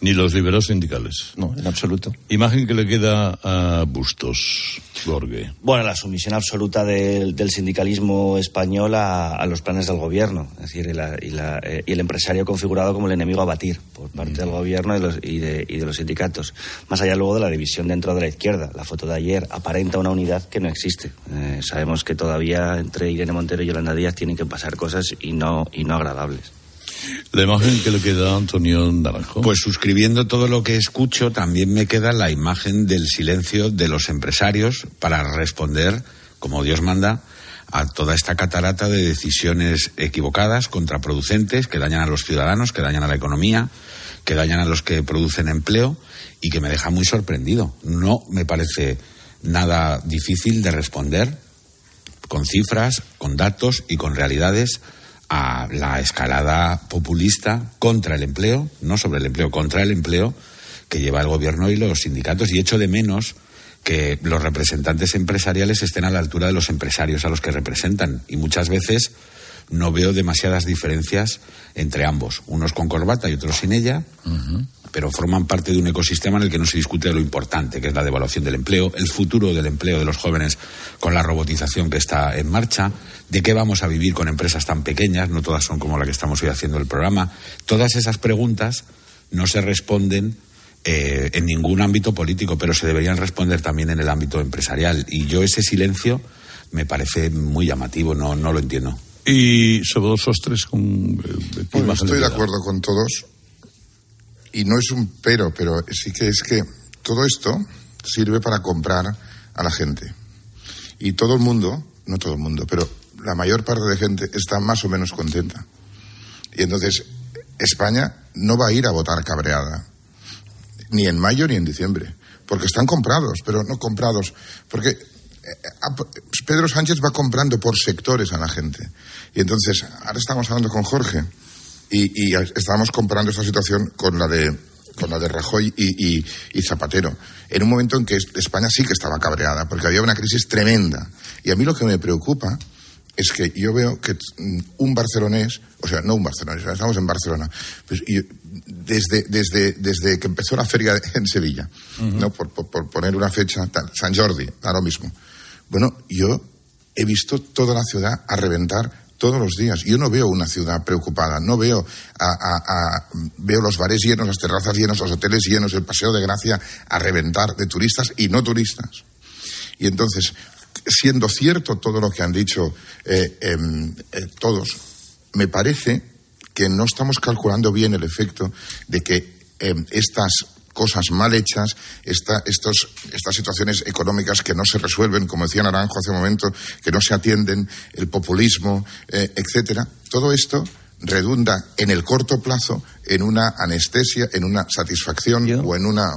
Ni los liberados sindicales. No, en absoluto. Imagen que le queda a Bustos, Gorge. Bueno, la sumisión absoluta del sindicalismo español a los planes del gobierno. Es decir, y el empresario configurado como el enemigo a batir por parte del gobierno y de los sindicatos. Más allá luego de la división dentro de la izquierda. La foto de ayer aparenta una unidad que no existe. Sabemos que todavía entre Irene Montero y Yolanda Díaz tienen que pasar cosas y no agradables. La imagen que le queda a Antonio Naranjo. Pues suscribiendo todo lo que escucho, también me queda la imagen del silencio de los empresarios para responder, como Dios manda, a toda esta catarata de decisiones equivocadas, contraproducentes, que dañan a los ciudadanos, que dañan a la economía, que dañan a los que producen empleo y que me deja muy sorprendido. No me parece nada difícil de responder con cifras, con datos y con realidades a la escalada populista contra el empleo, no sobre el empleo, contra el empleo que lleva el gobierno y los sindicatos. Y echo de menos que los representantes empresariales estén a la altura de los empresarios a los que representan. Y muchas veces no veo demasiadas diferencias entre ambos. Unos con corbata y otros sin ella, pero forman parte de un ecosistema en el que no se discute de lo importante, que es la devaluación del empleo, el futuro del empleo de los jóvenes con la robotización que está en marcha, de qué vamos a vivir con empresas tan pequeñas, no todas son como la que estamos hoy haciendo el programa. Todas esas preguntas no se responden en ningún ámbito político, pero se deberían responder también en el ámbito empresarial. Y yo ese silencio me parece muy llamativo, no lo entiendo. Y sobre los Sostres, con bueno, estoy de acuerdo con todos. Y no es un pero sí que es que todo esto sirve para comprar a la gente. Y todo el mundo, no todo el mundo, pero la mayor parte de gente está más o menos contenta. Y entonces España no va a ir a votar cabreada, ni en mayo ni en diciembre, porque están comprados, pero no comprados, porque Pedro Sánchez va comprando por sectores a la gente. Y entonces, ahora estamos hablando con Jorge y estábamos comparando esta situación con la de Rajoy y Zapatero, en un momento en que España sí que estaba cabreada, porque había una crisis tremenda. Y a mí lo que me preocupa es que yo veo que un barcelonés, o sea, no un barcelonés, estamos en Barcelona, pues desde que empezó la feria en Sevilla, ¿no? Por poner una fecha, San Jordi, da lo mismo. Bueno, yo he visto toda la ciudad a reventar todos los días. Yo no veo una ciudad preocupada, no veo veo los bares llenos, las terrazas llenas, los hoteles llenos, el Paseo de Gracia a reventar de turistas y no turistas. Y entonces, siendo cierto todo lo que han dicho todos, me parece que no estamos calculando bien el efecto de que estas cosas mal hechas, estas situaciones económicas que no se resuelven, como decía Naranjo hace un momento, que no se atienden, el populismo, etcétera, todo esto redunda en el corto plazo en una anestesia, en una satisfacción o en una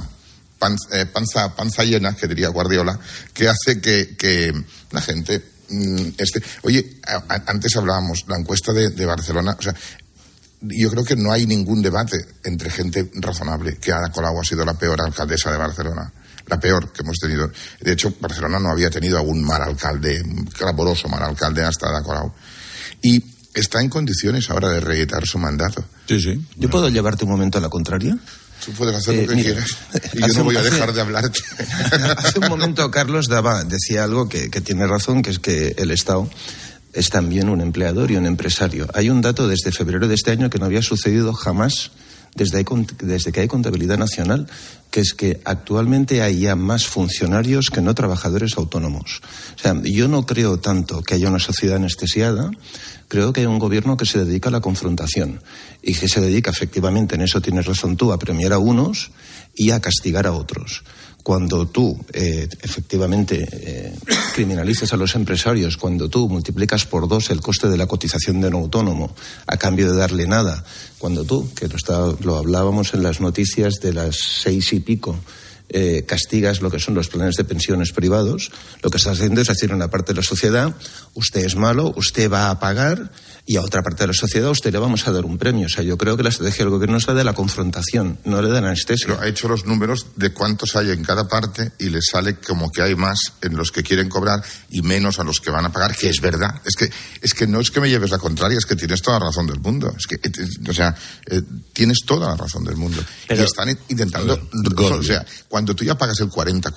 panza llena, que diría Guardiola, que hace que la gente Oye, antes hablábamos, la encuesta de Barcelona, o sea, yo creo que no hay ningún debate entre gente razonable que Ada Colau ha sido la peor alcaldesa de Barcelona, la peor que hemos tenido. De hecho, Barcelona no había tenido algún mal alcalde, un clamoroso mal alcalde hasta Ada Colau. Y está en condiciones ahora de reeditar su mandato. Sí, sí. ¿Yo puedo llevarte un momento a la contraria? Tú puedes hacer lo que quieras. Y yo no voy a dejar de hablarte. Hace un momento Carlos decía algo que tiene razón, que es que el Estado es también un empleador y un empresario. Hay un dato desde febrero de este año que no había sucedido jamás desde que hay contabilidad nacional, que es que actualmente hay ya más funcionarios que no trabajadores autónomos. O sea, yo no creo tanto que haya una sociedad anestesiada, creo que hay un gobierno que se dedica a la confrontación y que se dedica, efectivamente, en eso tienes razón tú, a premiar a unos y a castigar a otros. Cuando tú, efectivamente, criminalizas a los empresarios, cuando tú multiplicas por 2 el coste de la cotización de un autónomo a cambio de darle nada, cuando tú, que lo hablábamos en las noticias de las 6 y pico, castigas lo que son los planes de pensiones privados, lo que estás haciendo es decir a una parte de la sociedad, usted es malo, usted va a pagar, y a otra parte de la sociedad usted le vamos a dar un premio. O sea, yo creo que la estrategia del gobierno es la de la confrontación, no la de la anestesia. Pero ha hecho los números de cuántos hay en cada parte y le sale como que hay más en los que quieren cobrar y menos a los que van a pagar, que es verdad. Es que no es que me lleves la contraria, es que tienes toda la razón del mundo. Es que, tienes toda la razón del mundo. Pero, y están intentando... O sea, cuando tú ya pagas el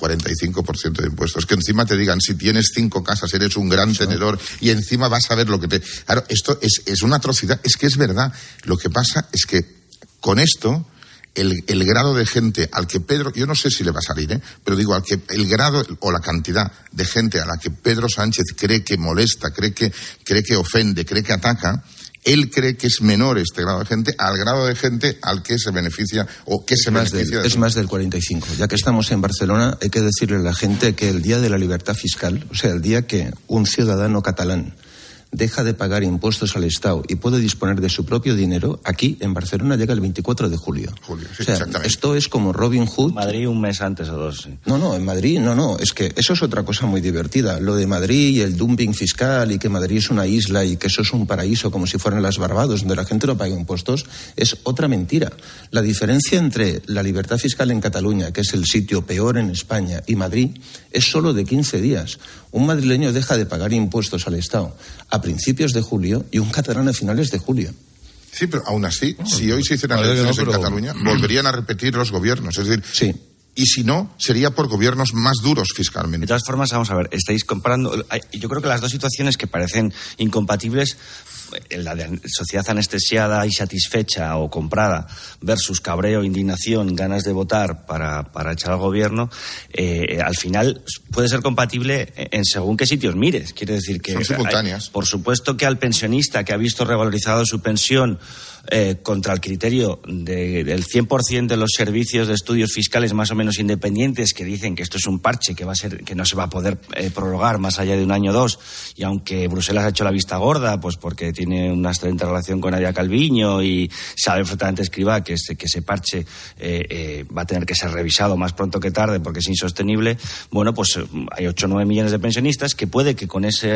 40-45% de impuestos, que encima te digan, si tienes 5 casas, eres un gran tenedor, y encima vas a ver lo que te... Claro, esto es una atrocidad, es que es verdad. Lo que pasa es que con esto, el grado de gente al que Pedro, yo no sé si le va a salir, pero digo, al que el grado o la cantidad de gente a la que Pedro Sánchez cree que molesta, cree que ofende, cree que ataca, él cree que es menor este grado de gente al grado de gente al que se beneficia o que se beneficia. Es más del 45. Ya que estamos en Barcelona, hay que decirle a la gente que el día de la libertad fiscal, o sea, el día que un ciudadano catalán deja de pagar impuestos al Estado y puede disponer de su propio dinero, aquí en Barcelona llega el 24 de julio. Sí, o sea, exactamente. Esto es como Robin Hood. Madrid un mes antes o 2, sí. No, en Madrid no, es que eso es otra cosa muy divertida. Lo de Madrid y el dumping fiscal y que Madrid es una isla y que eso es un paraíso como si fueran las Barbados donde la gente no paga impuestos, es otra mentira. La diferencia entre la libertad fiscal en Cataluña, que es el sitio peor en España, y Madrid, es solo de 15 días. Un madrileño deja de pagar impuestos al Estado a principios de julio y un catalán a finales de julio. Sí, pero aún así, si hoy se hicieran elecciones en Cataluña, volverían a repetir los gobiernos. Es decir, sí. Y si no, sería por gobiernos más duros fiscalmente. De todas formas, vamos a ver, estáis comparando... Yo creo que las dos situaciones que parecen incompatibles, la de sociedad anestesiada y satisfecha o comprada versus cabreo, indignación, ganas de votar para echar al gobierno, al final puede ser compatible en según qué sitios mires. Quiere decir que... Son simultáneas. Por supuesto que al pensionista que ha visto revalorizado su pensión contra el criterio del 100% de los servicios de estudios fiscales más o menos independientes que dicen que esto es un parche que no se va a poder prorrogar más allá de un año o 2, y aunque Bruselas ha hecho la vista gorda, pues porque tiene una excelente relación con Nadia Calviño y sabe perfectamente Escrivá que ese parche va a tener que ser revisado más pronto que tarde porque es insostenible, bueno, pues hay 8 o 9 millones de pensionistas que puede que con esa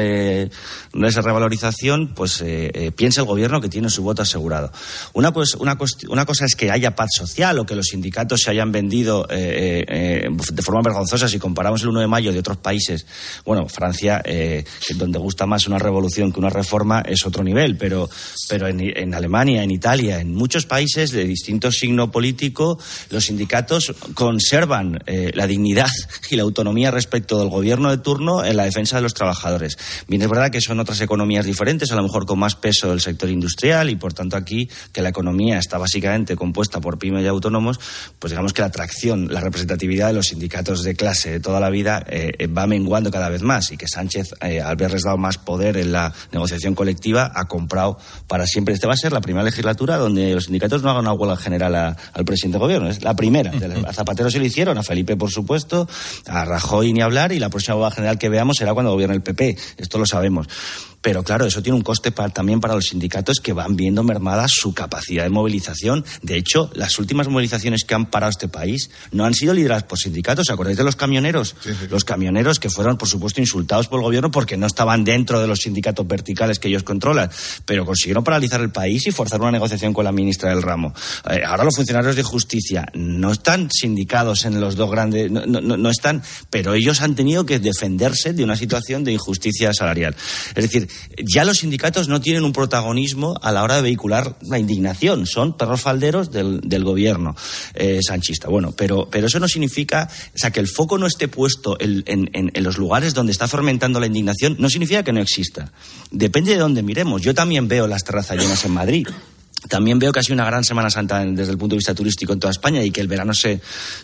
revalorización pues piense el gobierno que tiene su voto asegurado. Una cosa es que haya paz social o que los sindicatos se hayan vendido de forma vergonzosa si comparamos el 1 de mayo de otros países. Bueno, Francia, donde gusta más una revolución que una reforma, es otro nivel, pero en Alemania, en Italia, en muchos países de distinto signo político, los sindicatos conservan la dignidad y la autonomía respecto del gobierno de turno en la defensa de los trabajadores. Bien, es verdad que son otras economías diferentes, a lo mejor con más peso del sector industrial, y por tanto aquí, que la economía está básicamente compuesta por pymes y autónomos, pues digamos que la atracción, la representatividad de los sindicatos de clase de toda la vida va menguando cada vez más, y que Sánchez, al haberles dado más poder en la negociación colectiva, ha comprado para siempre. Esta va a ser la primera legislatura donde los sindicatos no hagan una huelga general al presidente del gobierno. Es la primera. A Zapatero se lo hicieron, a Felipe por supuesto, a Rajoy ni hablar, y la próxima huelga general que veamos será cuando gobierne el PP. Esto lo sabemos. Pero claro, eso tiene un coste también para los sindicatos, que van viendo mermada su capacidad de movilización. De hecho, las últimas movilizaciones que han parado este país no han sido lideradas por sindicatos. ¿Acordáis de los camioneros? Sí. Los camioneros que fueron, por supuesto, insultados por el gobierno porque no estaban dentro de los sindicatos verticales que ellos controlan, pero consiguieron paralizar el país y forzar una negociación con la ministra del ramo. Ahora los funcionarios de justicia no están sindicados en los dos grandes... No están, pero ellos han tenido que defenderse de una situación de injusticia salarial. Es decir, ya los sindicatos no tienen un protagonismo a la hora de vehicular la indignación, son perros falderos del gobierno sanchista. Bueno, pero eso no significa, o sea, que el foco no esté puesto en los lugares donde está fermentando la indignación, no significa que no exista. Depende de dónde miremos. Yo también veo las terrazas llenas en Madrid. También veo que ha sido una gran Semana Santa desde el punto de vista turístico en toda España, y que el verano se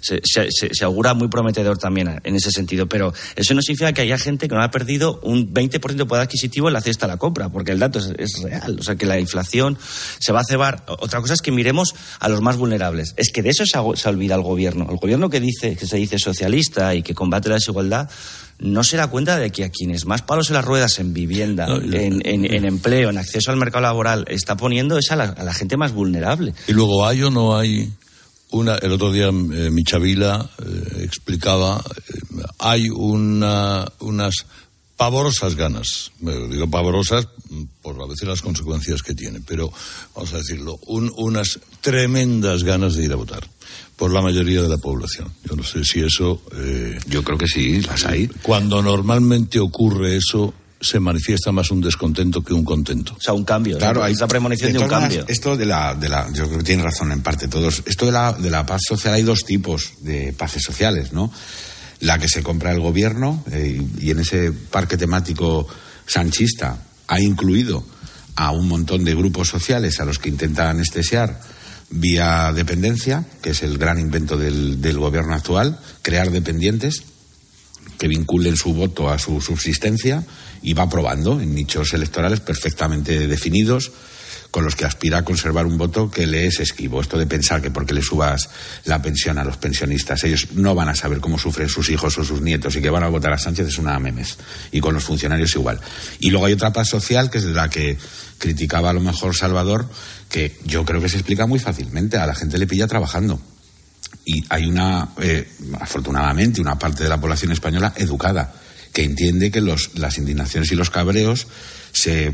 augura muy prometedor también en ese sentido. Pero eso no significa que haya gente que no ha perdido un 20% de poder adquisitivo en la cesta de la compra, porque el dato es real. O sea, que la inflación se va a cebar. Otra cosa es que miremos a los más vulnerables. Es que de eso se olvida el gobierno. El gobierno que se dice socialista y que combate la desigualdad no se da cuenta de que a quienes más palos en las ruedas en vivienda, en empleo, en acceso al mercado laboral está poniendo es a la gente más vulnerable. Y luego, ¿hay o no hay el otro día Michavila explicaba, hay unas pavorosas ganas, digo pavorosas por a veces las consecuencias que tiene, pero vamos a decirlo, unas tremendas ganas de ir a votar por la mayoría de la población. Yo no sé si eso... yo creo que sí, las hay. Cuando normalmente ocurre eso, se manifiesta más un descontento que un contento. O sea, un cambio. Claro, hay esa premonición de un cambio. Esto de la, yo creo que tienen razón en parte todos. Esto de la paz social, hay dos tipos de paces sociales, ¿no? La que se compra el gobierno, y en ese parque temático sanchista ha incluido a un montón de grupos sociales a los que intenta anestesiar vía dependencia, que es el gran invento del gobierno actual, crear dependientes que vinculen su voto a su subsistencia, y va probando en nichos electorales perfectamente definidos, con los que aspira a conservar un voto que le es esquivo. Esto de pensar que porque le subas la pensión a los pensionistas, ellos no van a saber cómo sufren sus hijos o sus nietos y que van a votar a Sánchez es una memez. Y con los funcionarios igual. Y luego hay otra paz social, que es de la que criticaba a lo mejor Salvador, que yo creo que se explica muy fácilmente. A la gente le pilla trabajando. Y hay afortunadamente, una parte de la población española educada, que entiende que las indignaciones y los cabreos se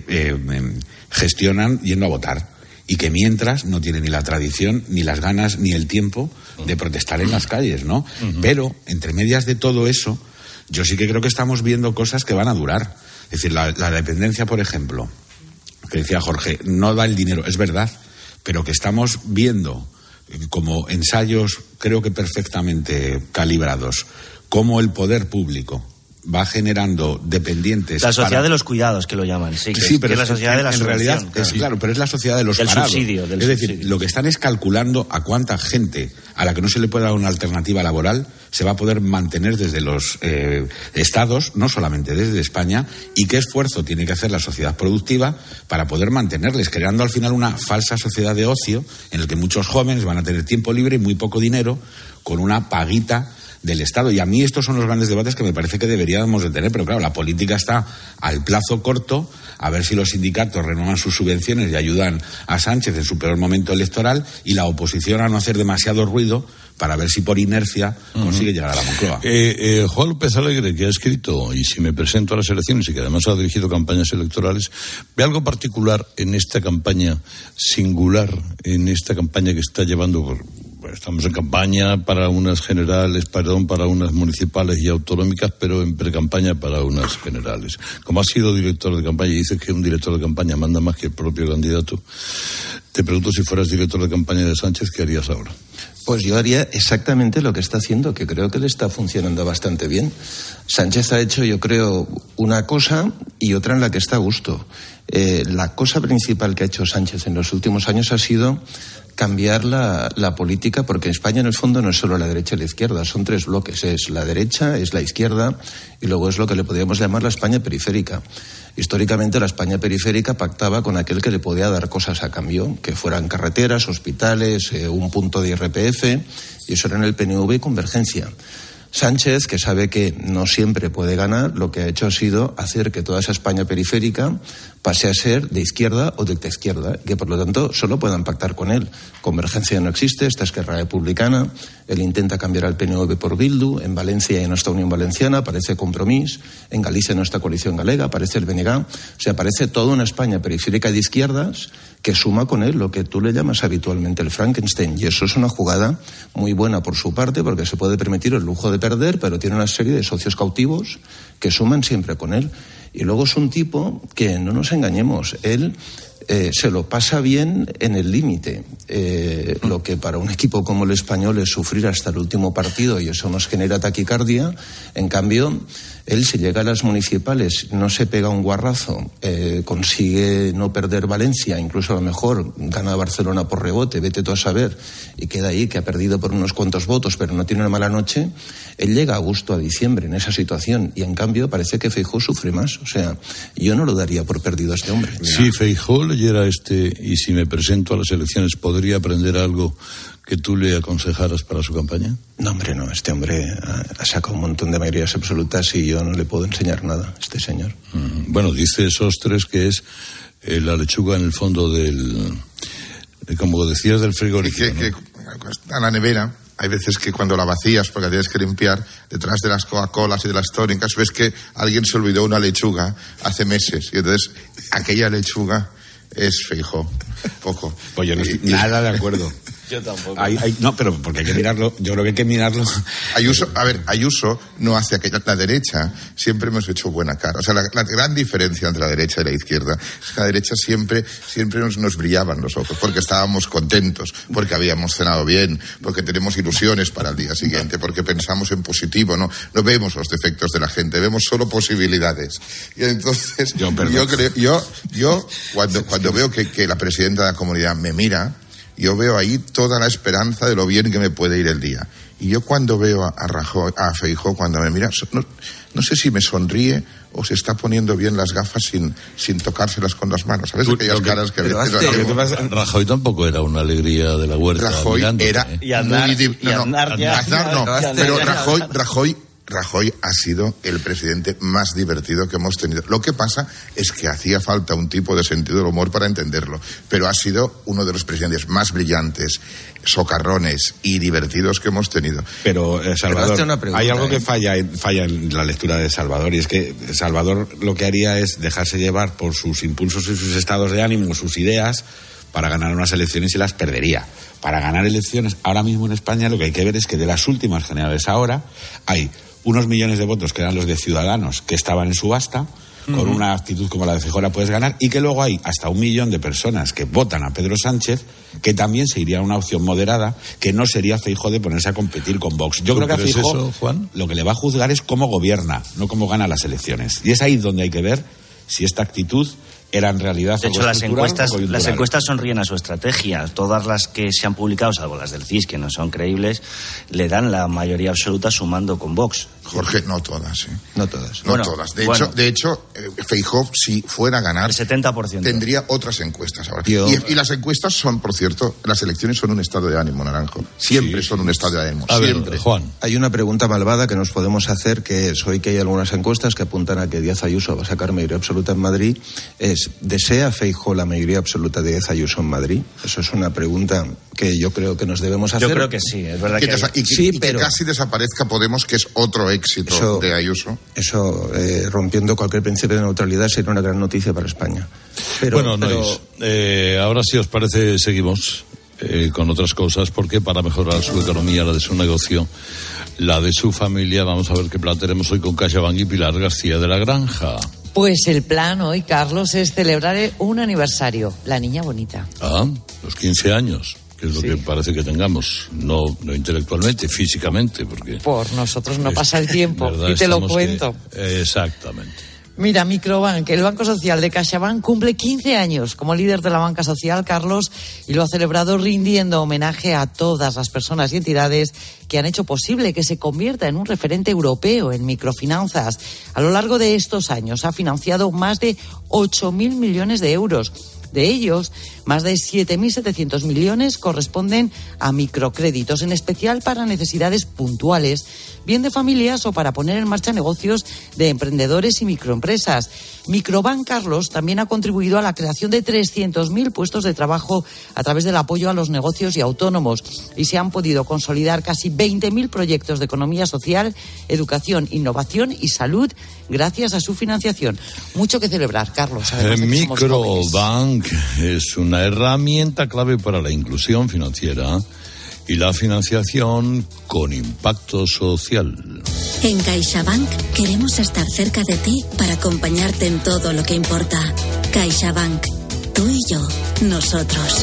gestionan yendo a votar, y que mientras no tiene ni la tradición, ni las ganas, ni el tiempo de protestar en las calles, ¿no? Uh-huh. Pero, entre medias de todo eso, yo sí que creo que estamos viendo cosas que van a durar. Es decir, la dependencia, por ejemplo, que decía Jorge, no da el dinero, es verdad, pero que estamos viendo como ensayos, creo que perfectamente calibrados, cómo el poder público va generando dependientes. La sociedad de los cuidados, que lo llaman. Sí, pero es la sociedad de la subvención. En realidad, claro, pero es la sociedad de los parados. Subsidio, es decir, lo que están es calculando a cuánta gente a la que no se le puede dar una alternativa laboral se va a poder mantener desde los estados, no solamente desde España, y qué esfuerzo tiene que hacer la sociedad productiva para poder mantenerles, creando al final una falsa sociedad de ocio en el que muchos jóvenes van a tener tiempo libre y muy poco dinero, con una paguita del Estado. Y a mí estos son los grandes debates que me parece que deberíamos de tener, pero claro, la política está al plazo corto, a ver si los sindicatos renuevan sus subvenciones y ayudan a Sánchez en su peor momento electoral, y la oposición a no hacer demasiado ruido para ver si por inercia consigue llegar a la Moncloa. Juan López Alegre, que ha escrito Y si me presento a las elecciones, y que además ha dirigido campañas electorales, ve algo particular en esta campaña, singular, en esta campaña que está llevando. Estamos en campaña para unas para unas municipales y autonómicas, pero en precampaña para unas generales. Como has sido director de campaña y dices que un director de campaña manda más que el propio candidato, te pregunto, si fueras director de campaña de Sánchez, ¿qué harías ahora? Pues yo haría exactamente lo que está haciendo, que creo que le está funcionando bastante bien. Sánchez ha hecho, yo creo, una cosa y otra en la que está a gusto. La cosa principal que ha hecho Sánchez en los últimos años ha sido cambiar la política, porque en España en el fondo no es solo la derecha y la izquierda, son tres bloques, es la derecha, es la izquierda y luego es lo que le podríamos llamar la España periférica. Históricamente la España periférica pactaba con aquel que le podía dar cosas a cambio, que fueran carreteras, hospitales, un punto de IRPF, y eso era en el PNV y Convergencia. Sánchez, que sabe que no siempre puede ganar, lo que ha hecho ha sido hacer que toda esa España periférica pase a ser de izquierda o de izquierda, que por lo tanto solo puedan pactar con él. Convergencia no existe, esta Esquerra Republicana, él intenta cambiar al PNV por Bildu, en Valencia ya no está Unión Valenciana, aparece Compromís, en Galicia no está Coalición Galega, aparece el BNG, o sea, aparece toda una España periférica de izquierdas que suma con él lo que tú le llamas habitualmente el Frankenstein, y eso es una jugada muy buena por su parte, porque se puede permitir el lujo de perder, pero tiene una serie de socios cautivos que suman siempre con él. Y luego es un tipo que, no nos engañemos, él se lo pasa bien en el límite. Lo que para un equipo como el Español es sufrir hasta el último partido, y eso nos genera taquicardia. En cambio, él, si llega a las municipales, no se pega un guarrazo, consigue no perder Valencia, incluso a lo mejor gana Barcelona por rebote, vete tú a saber, y queda ahí que ha perdido por unos cuantos votos, pero no tiene una mala noche. Él llega a gusto a diciembre en esa situación, y en cambio parece que Feijóo sufre más. O sea, yo no lo daría por perdido a este hombre. Si Feijóo leyera y si me presento a las elecciones, ¿podría aprender algo que tú le aconsejaras para su campaña? No, hombre, no. Este hombre ha sacado un montón de mayorías absolutas y yo no le puedo enseñar nada a este señor. Bueno, dice Sostres que es la lechuga en el fondo del, como decías, del frigorífico, ¿no? a la nevera, hay veces que cuando la vacías, porque la tienes que limpiar, detrás de las Coca-Colas y de las tónicas, ves que alguien se olvidó una lechuga hace meses. Y entonces, aquella lechuga es Feijóo. Poco. Pues yo no estoy nada de acuerdo. Yo tampoco. No, pero porque hay que mirarlo. Yo creo que hay que mirarlo. Ayuso no hace aquello. La derecha siempre hemos hecho buena cara. O sea, la gran diferencia entre la derecha y la izquierda es que la derecha siempre nos brillaban los ojos, porque estábamos contentos, porque habíamos cenado bien, porque tenemos ilusiones para el día siguiente, porque pensamos en positivo, no vemos los defectos de la gente, vemos solo posibilidades. Y entonces, yo cuando veo que la presidenta de la comunidad me mira, yo veo ahí toda la esperanza de lo bien que me puede ir el día. Y yo cuando veo a Feijóo, cuando me mira, no sé si me sonríe o se está poniendo bien las gafas sin tocárselas con las manos. ¿Sabes? Aquellas caras que Rajoy tampoco era una alegría de la huerta. Rajoy era pero Rajoy ha sido el presidente más divertido que hemos tenido. Lo que pasa es que hacía falta un tipo de sentido del humor para entenderlo, pero ha sido uno de los presidentes más brillantes, socarrones y divertidos que hemos tenido. Pero, Salvador, hay algo que falla en la lectura de Salvador, y es que Salvador lo que haría es dejarse llevar por sus impulsos y sus estados de ánimo, sus ideas, para ganar unas elecciones y las perdería. Para ganar elecciones ahora mismo en España lo que hay que ver es que de las últimas generales ahora hay unos millones de votos que eran los de Ciudadanos que estaban en subasta, con una actitud como la de Feijóo la puedes ganar, y que luego hay hasta 1 millón de personas que votan a Pedro Sánchez, que también se iría a una opción moderada, que no sería Feijóo de ponerse a competir con Vox. Yo creo que a Feijóo lo que le va a juzgar es cómo gobierna, no cómo gana las elecciones. Y es ahí donde hay que ver si esta actitud era en realidad... De hecho, las encuestas sonríen a su estrategia. Todas las que se han publicado, salvo las del CIS, que no son creíbles, le dan la mayoría absoluta sumando con Vox. Jorge, no todas, ¿eh? No todas. No todas. De hecho, Feijóo, si fuera a ganar... El 70%. Tendría otras encuestas ahora. Y las encuestas son, por cierto, las elecciones son un estado de ánimo, Naranjo. Siempre son un estado de ánimo. Siempre. Juan. Hay una pregunta malvada que nos podemos hacer, que es, hoy que hay algunas encuestas que apuntan a que Díaz Ayuso va a sacar mayoría absoluta en Madrid, ¿desea Feijóo la mayoría absoluta de Díaz Ayuso en Madrid? Eso es una pregunta que yo creo que nos debemos hacer. Yo creo que sí, es verdad que casi desaparezca Podemos, que es otro éxito de Ayuso. Eso, rompiendo cualquier principio de neutralidad, sería una gran noticia para España. Ahora, si os parece, seguimos con otras cosas, porque para mejorar su economía, la de su negocio, la de su familia, vamos a ver qué plan tenemos hoy con CaixaBank y Pilar García de la Granja. Pues el plan hoy, Carlos, es celebrar un aniversario, la niña bonita. Los 15 años, que es lo que parece que tengamos, no intelectualmente, físicamente, porque... Por nosotros no pasa el tiempo, y te lo cuento. Exactamente. Mira, Microbank, el Banco Social de CaixaBank, cumple 15 años como líder de la banca social, Carlos, y lo ha celebrado rindiendo homenaje a todas las personas y entidades que han hecho posible que se convierta en un referente europeo en microfinanzas. A lo largo de estos años ha financiado más de 8.000 millones de euros. De ellos, más de 7.700 millones corresponden a microcréditos, en especial para necesidades puntuales, bien de familias o para poner en marcha negocios de emprendedores y microempresas. Microbank, Carlos, también ha contribuido a la creación de 300.000 puestos de trabajo a través del apoyo a los negocios y autónomos, y se han podido consolidar casi 20.000 proyectos de economía social, educación, innovación y salud gracias a su financiación. Mucho que celebrar, Carlos. Microbank es una herramienta clave para la inclusión financiera y la financiación con impacto social. En CaixaBank queremos estar cerca de ti para acompañarte en todo lo que importa. CaixaBank, tú y yo, nosotros.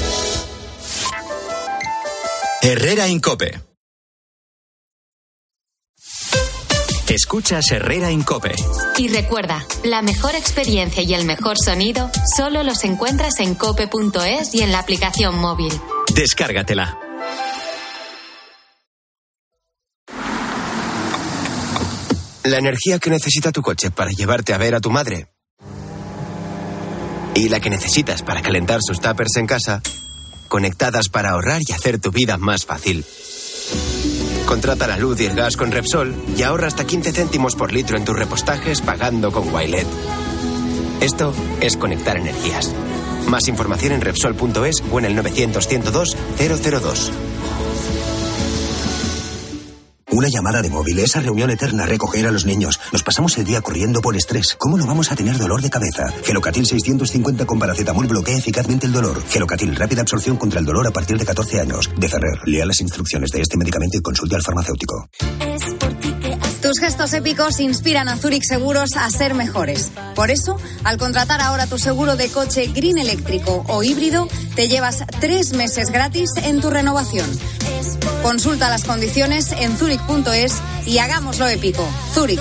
Herrera Incope. Escuchas Herrera Incope. Y recuerda, la mejor experiencia y el mejor sonido solo los encuentras en cope.es y en la aplicación móvil. Descárgatela. La energía que necesita tu coche para llevarte a ver a tu madre y la que necesitas para calentar sus tuppers en casa, conectadas para ahorrar y hacer tu vida más fácil. Contrata la luz y el gas con Repsol y ahorra hasta 15 céntimos por litro en tus repostajes pagando con Wilet. Esto es conectar energías. Más información en Repsol.es o en el 900 102 002. Una llamada de móvil, esa reunión eterna, recoger a los niños. Nos pasamos el día corriendo por estrés. ¿Cómo no vamos a tener dolor de cabeza? Gelocatil 650 con paracetamol bloquea eficazmente el dolor. Gelocatil, rápida absorción contra el dolor a partir de 14 años. De Ferrer, lea las instrucciones de este medicamento y consulte al farmacéutico. Tus gestos épicos inspiran a Zurich Seguros a ser mejores. Por eso, al contratar ahora tu seguro de coche Green eléctrico o híbrido, te llevas 3 meses gratis en tu renovación. Consulta las condiciones en zurich.es y hagámoslo épico. Zurich.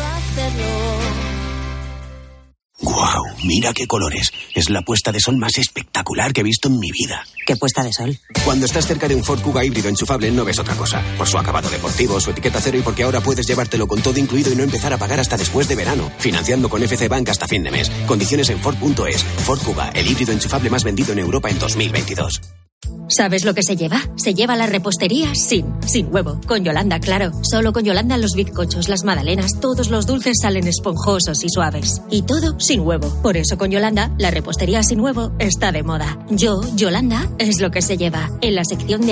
¡Guau! Mira qué colores. Es la puesta de sol más espectacular que he visto en mi vida. ¿Qué puesta de sol? Cuando estás cerca de un Ford Kuga híbrido enchufable no ves otra cosa. Por su acabado deportivo, su etiqueta cero y porque ahora puedes llevártelo con todo incluido y no empezar a pagar hasta después de verano. Financiando con FC Bank hasta fin de mes. Condiciones en Ford.es. Ford Kuga, el híbrido enchufable más vendido en Europa en 2022. ¿Sabes lo que se lleva? Se lleva la repostería sin huevo. Con Yolanda, claro. Solo con Yolanda los bizcochos, las magdalenas, todos los dulces salen esponjosos y suaves. Y todo sin huevo. Por eso con Yolanda, la repostería sin huevo está de moda. Yolanda, es lo que se lleva. En la sección de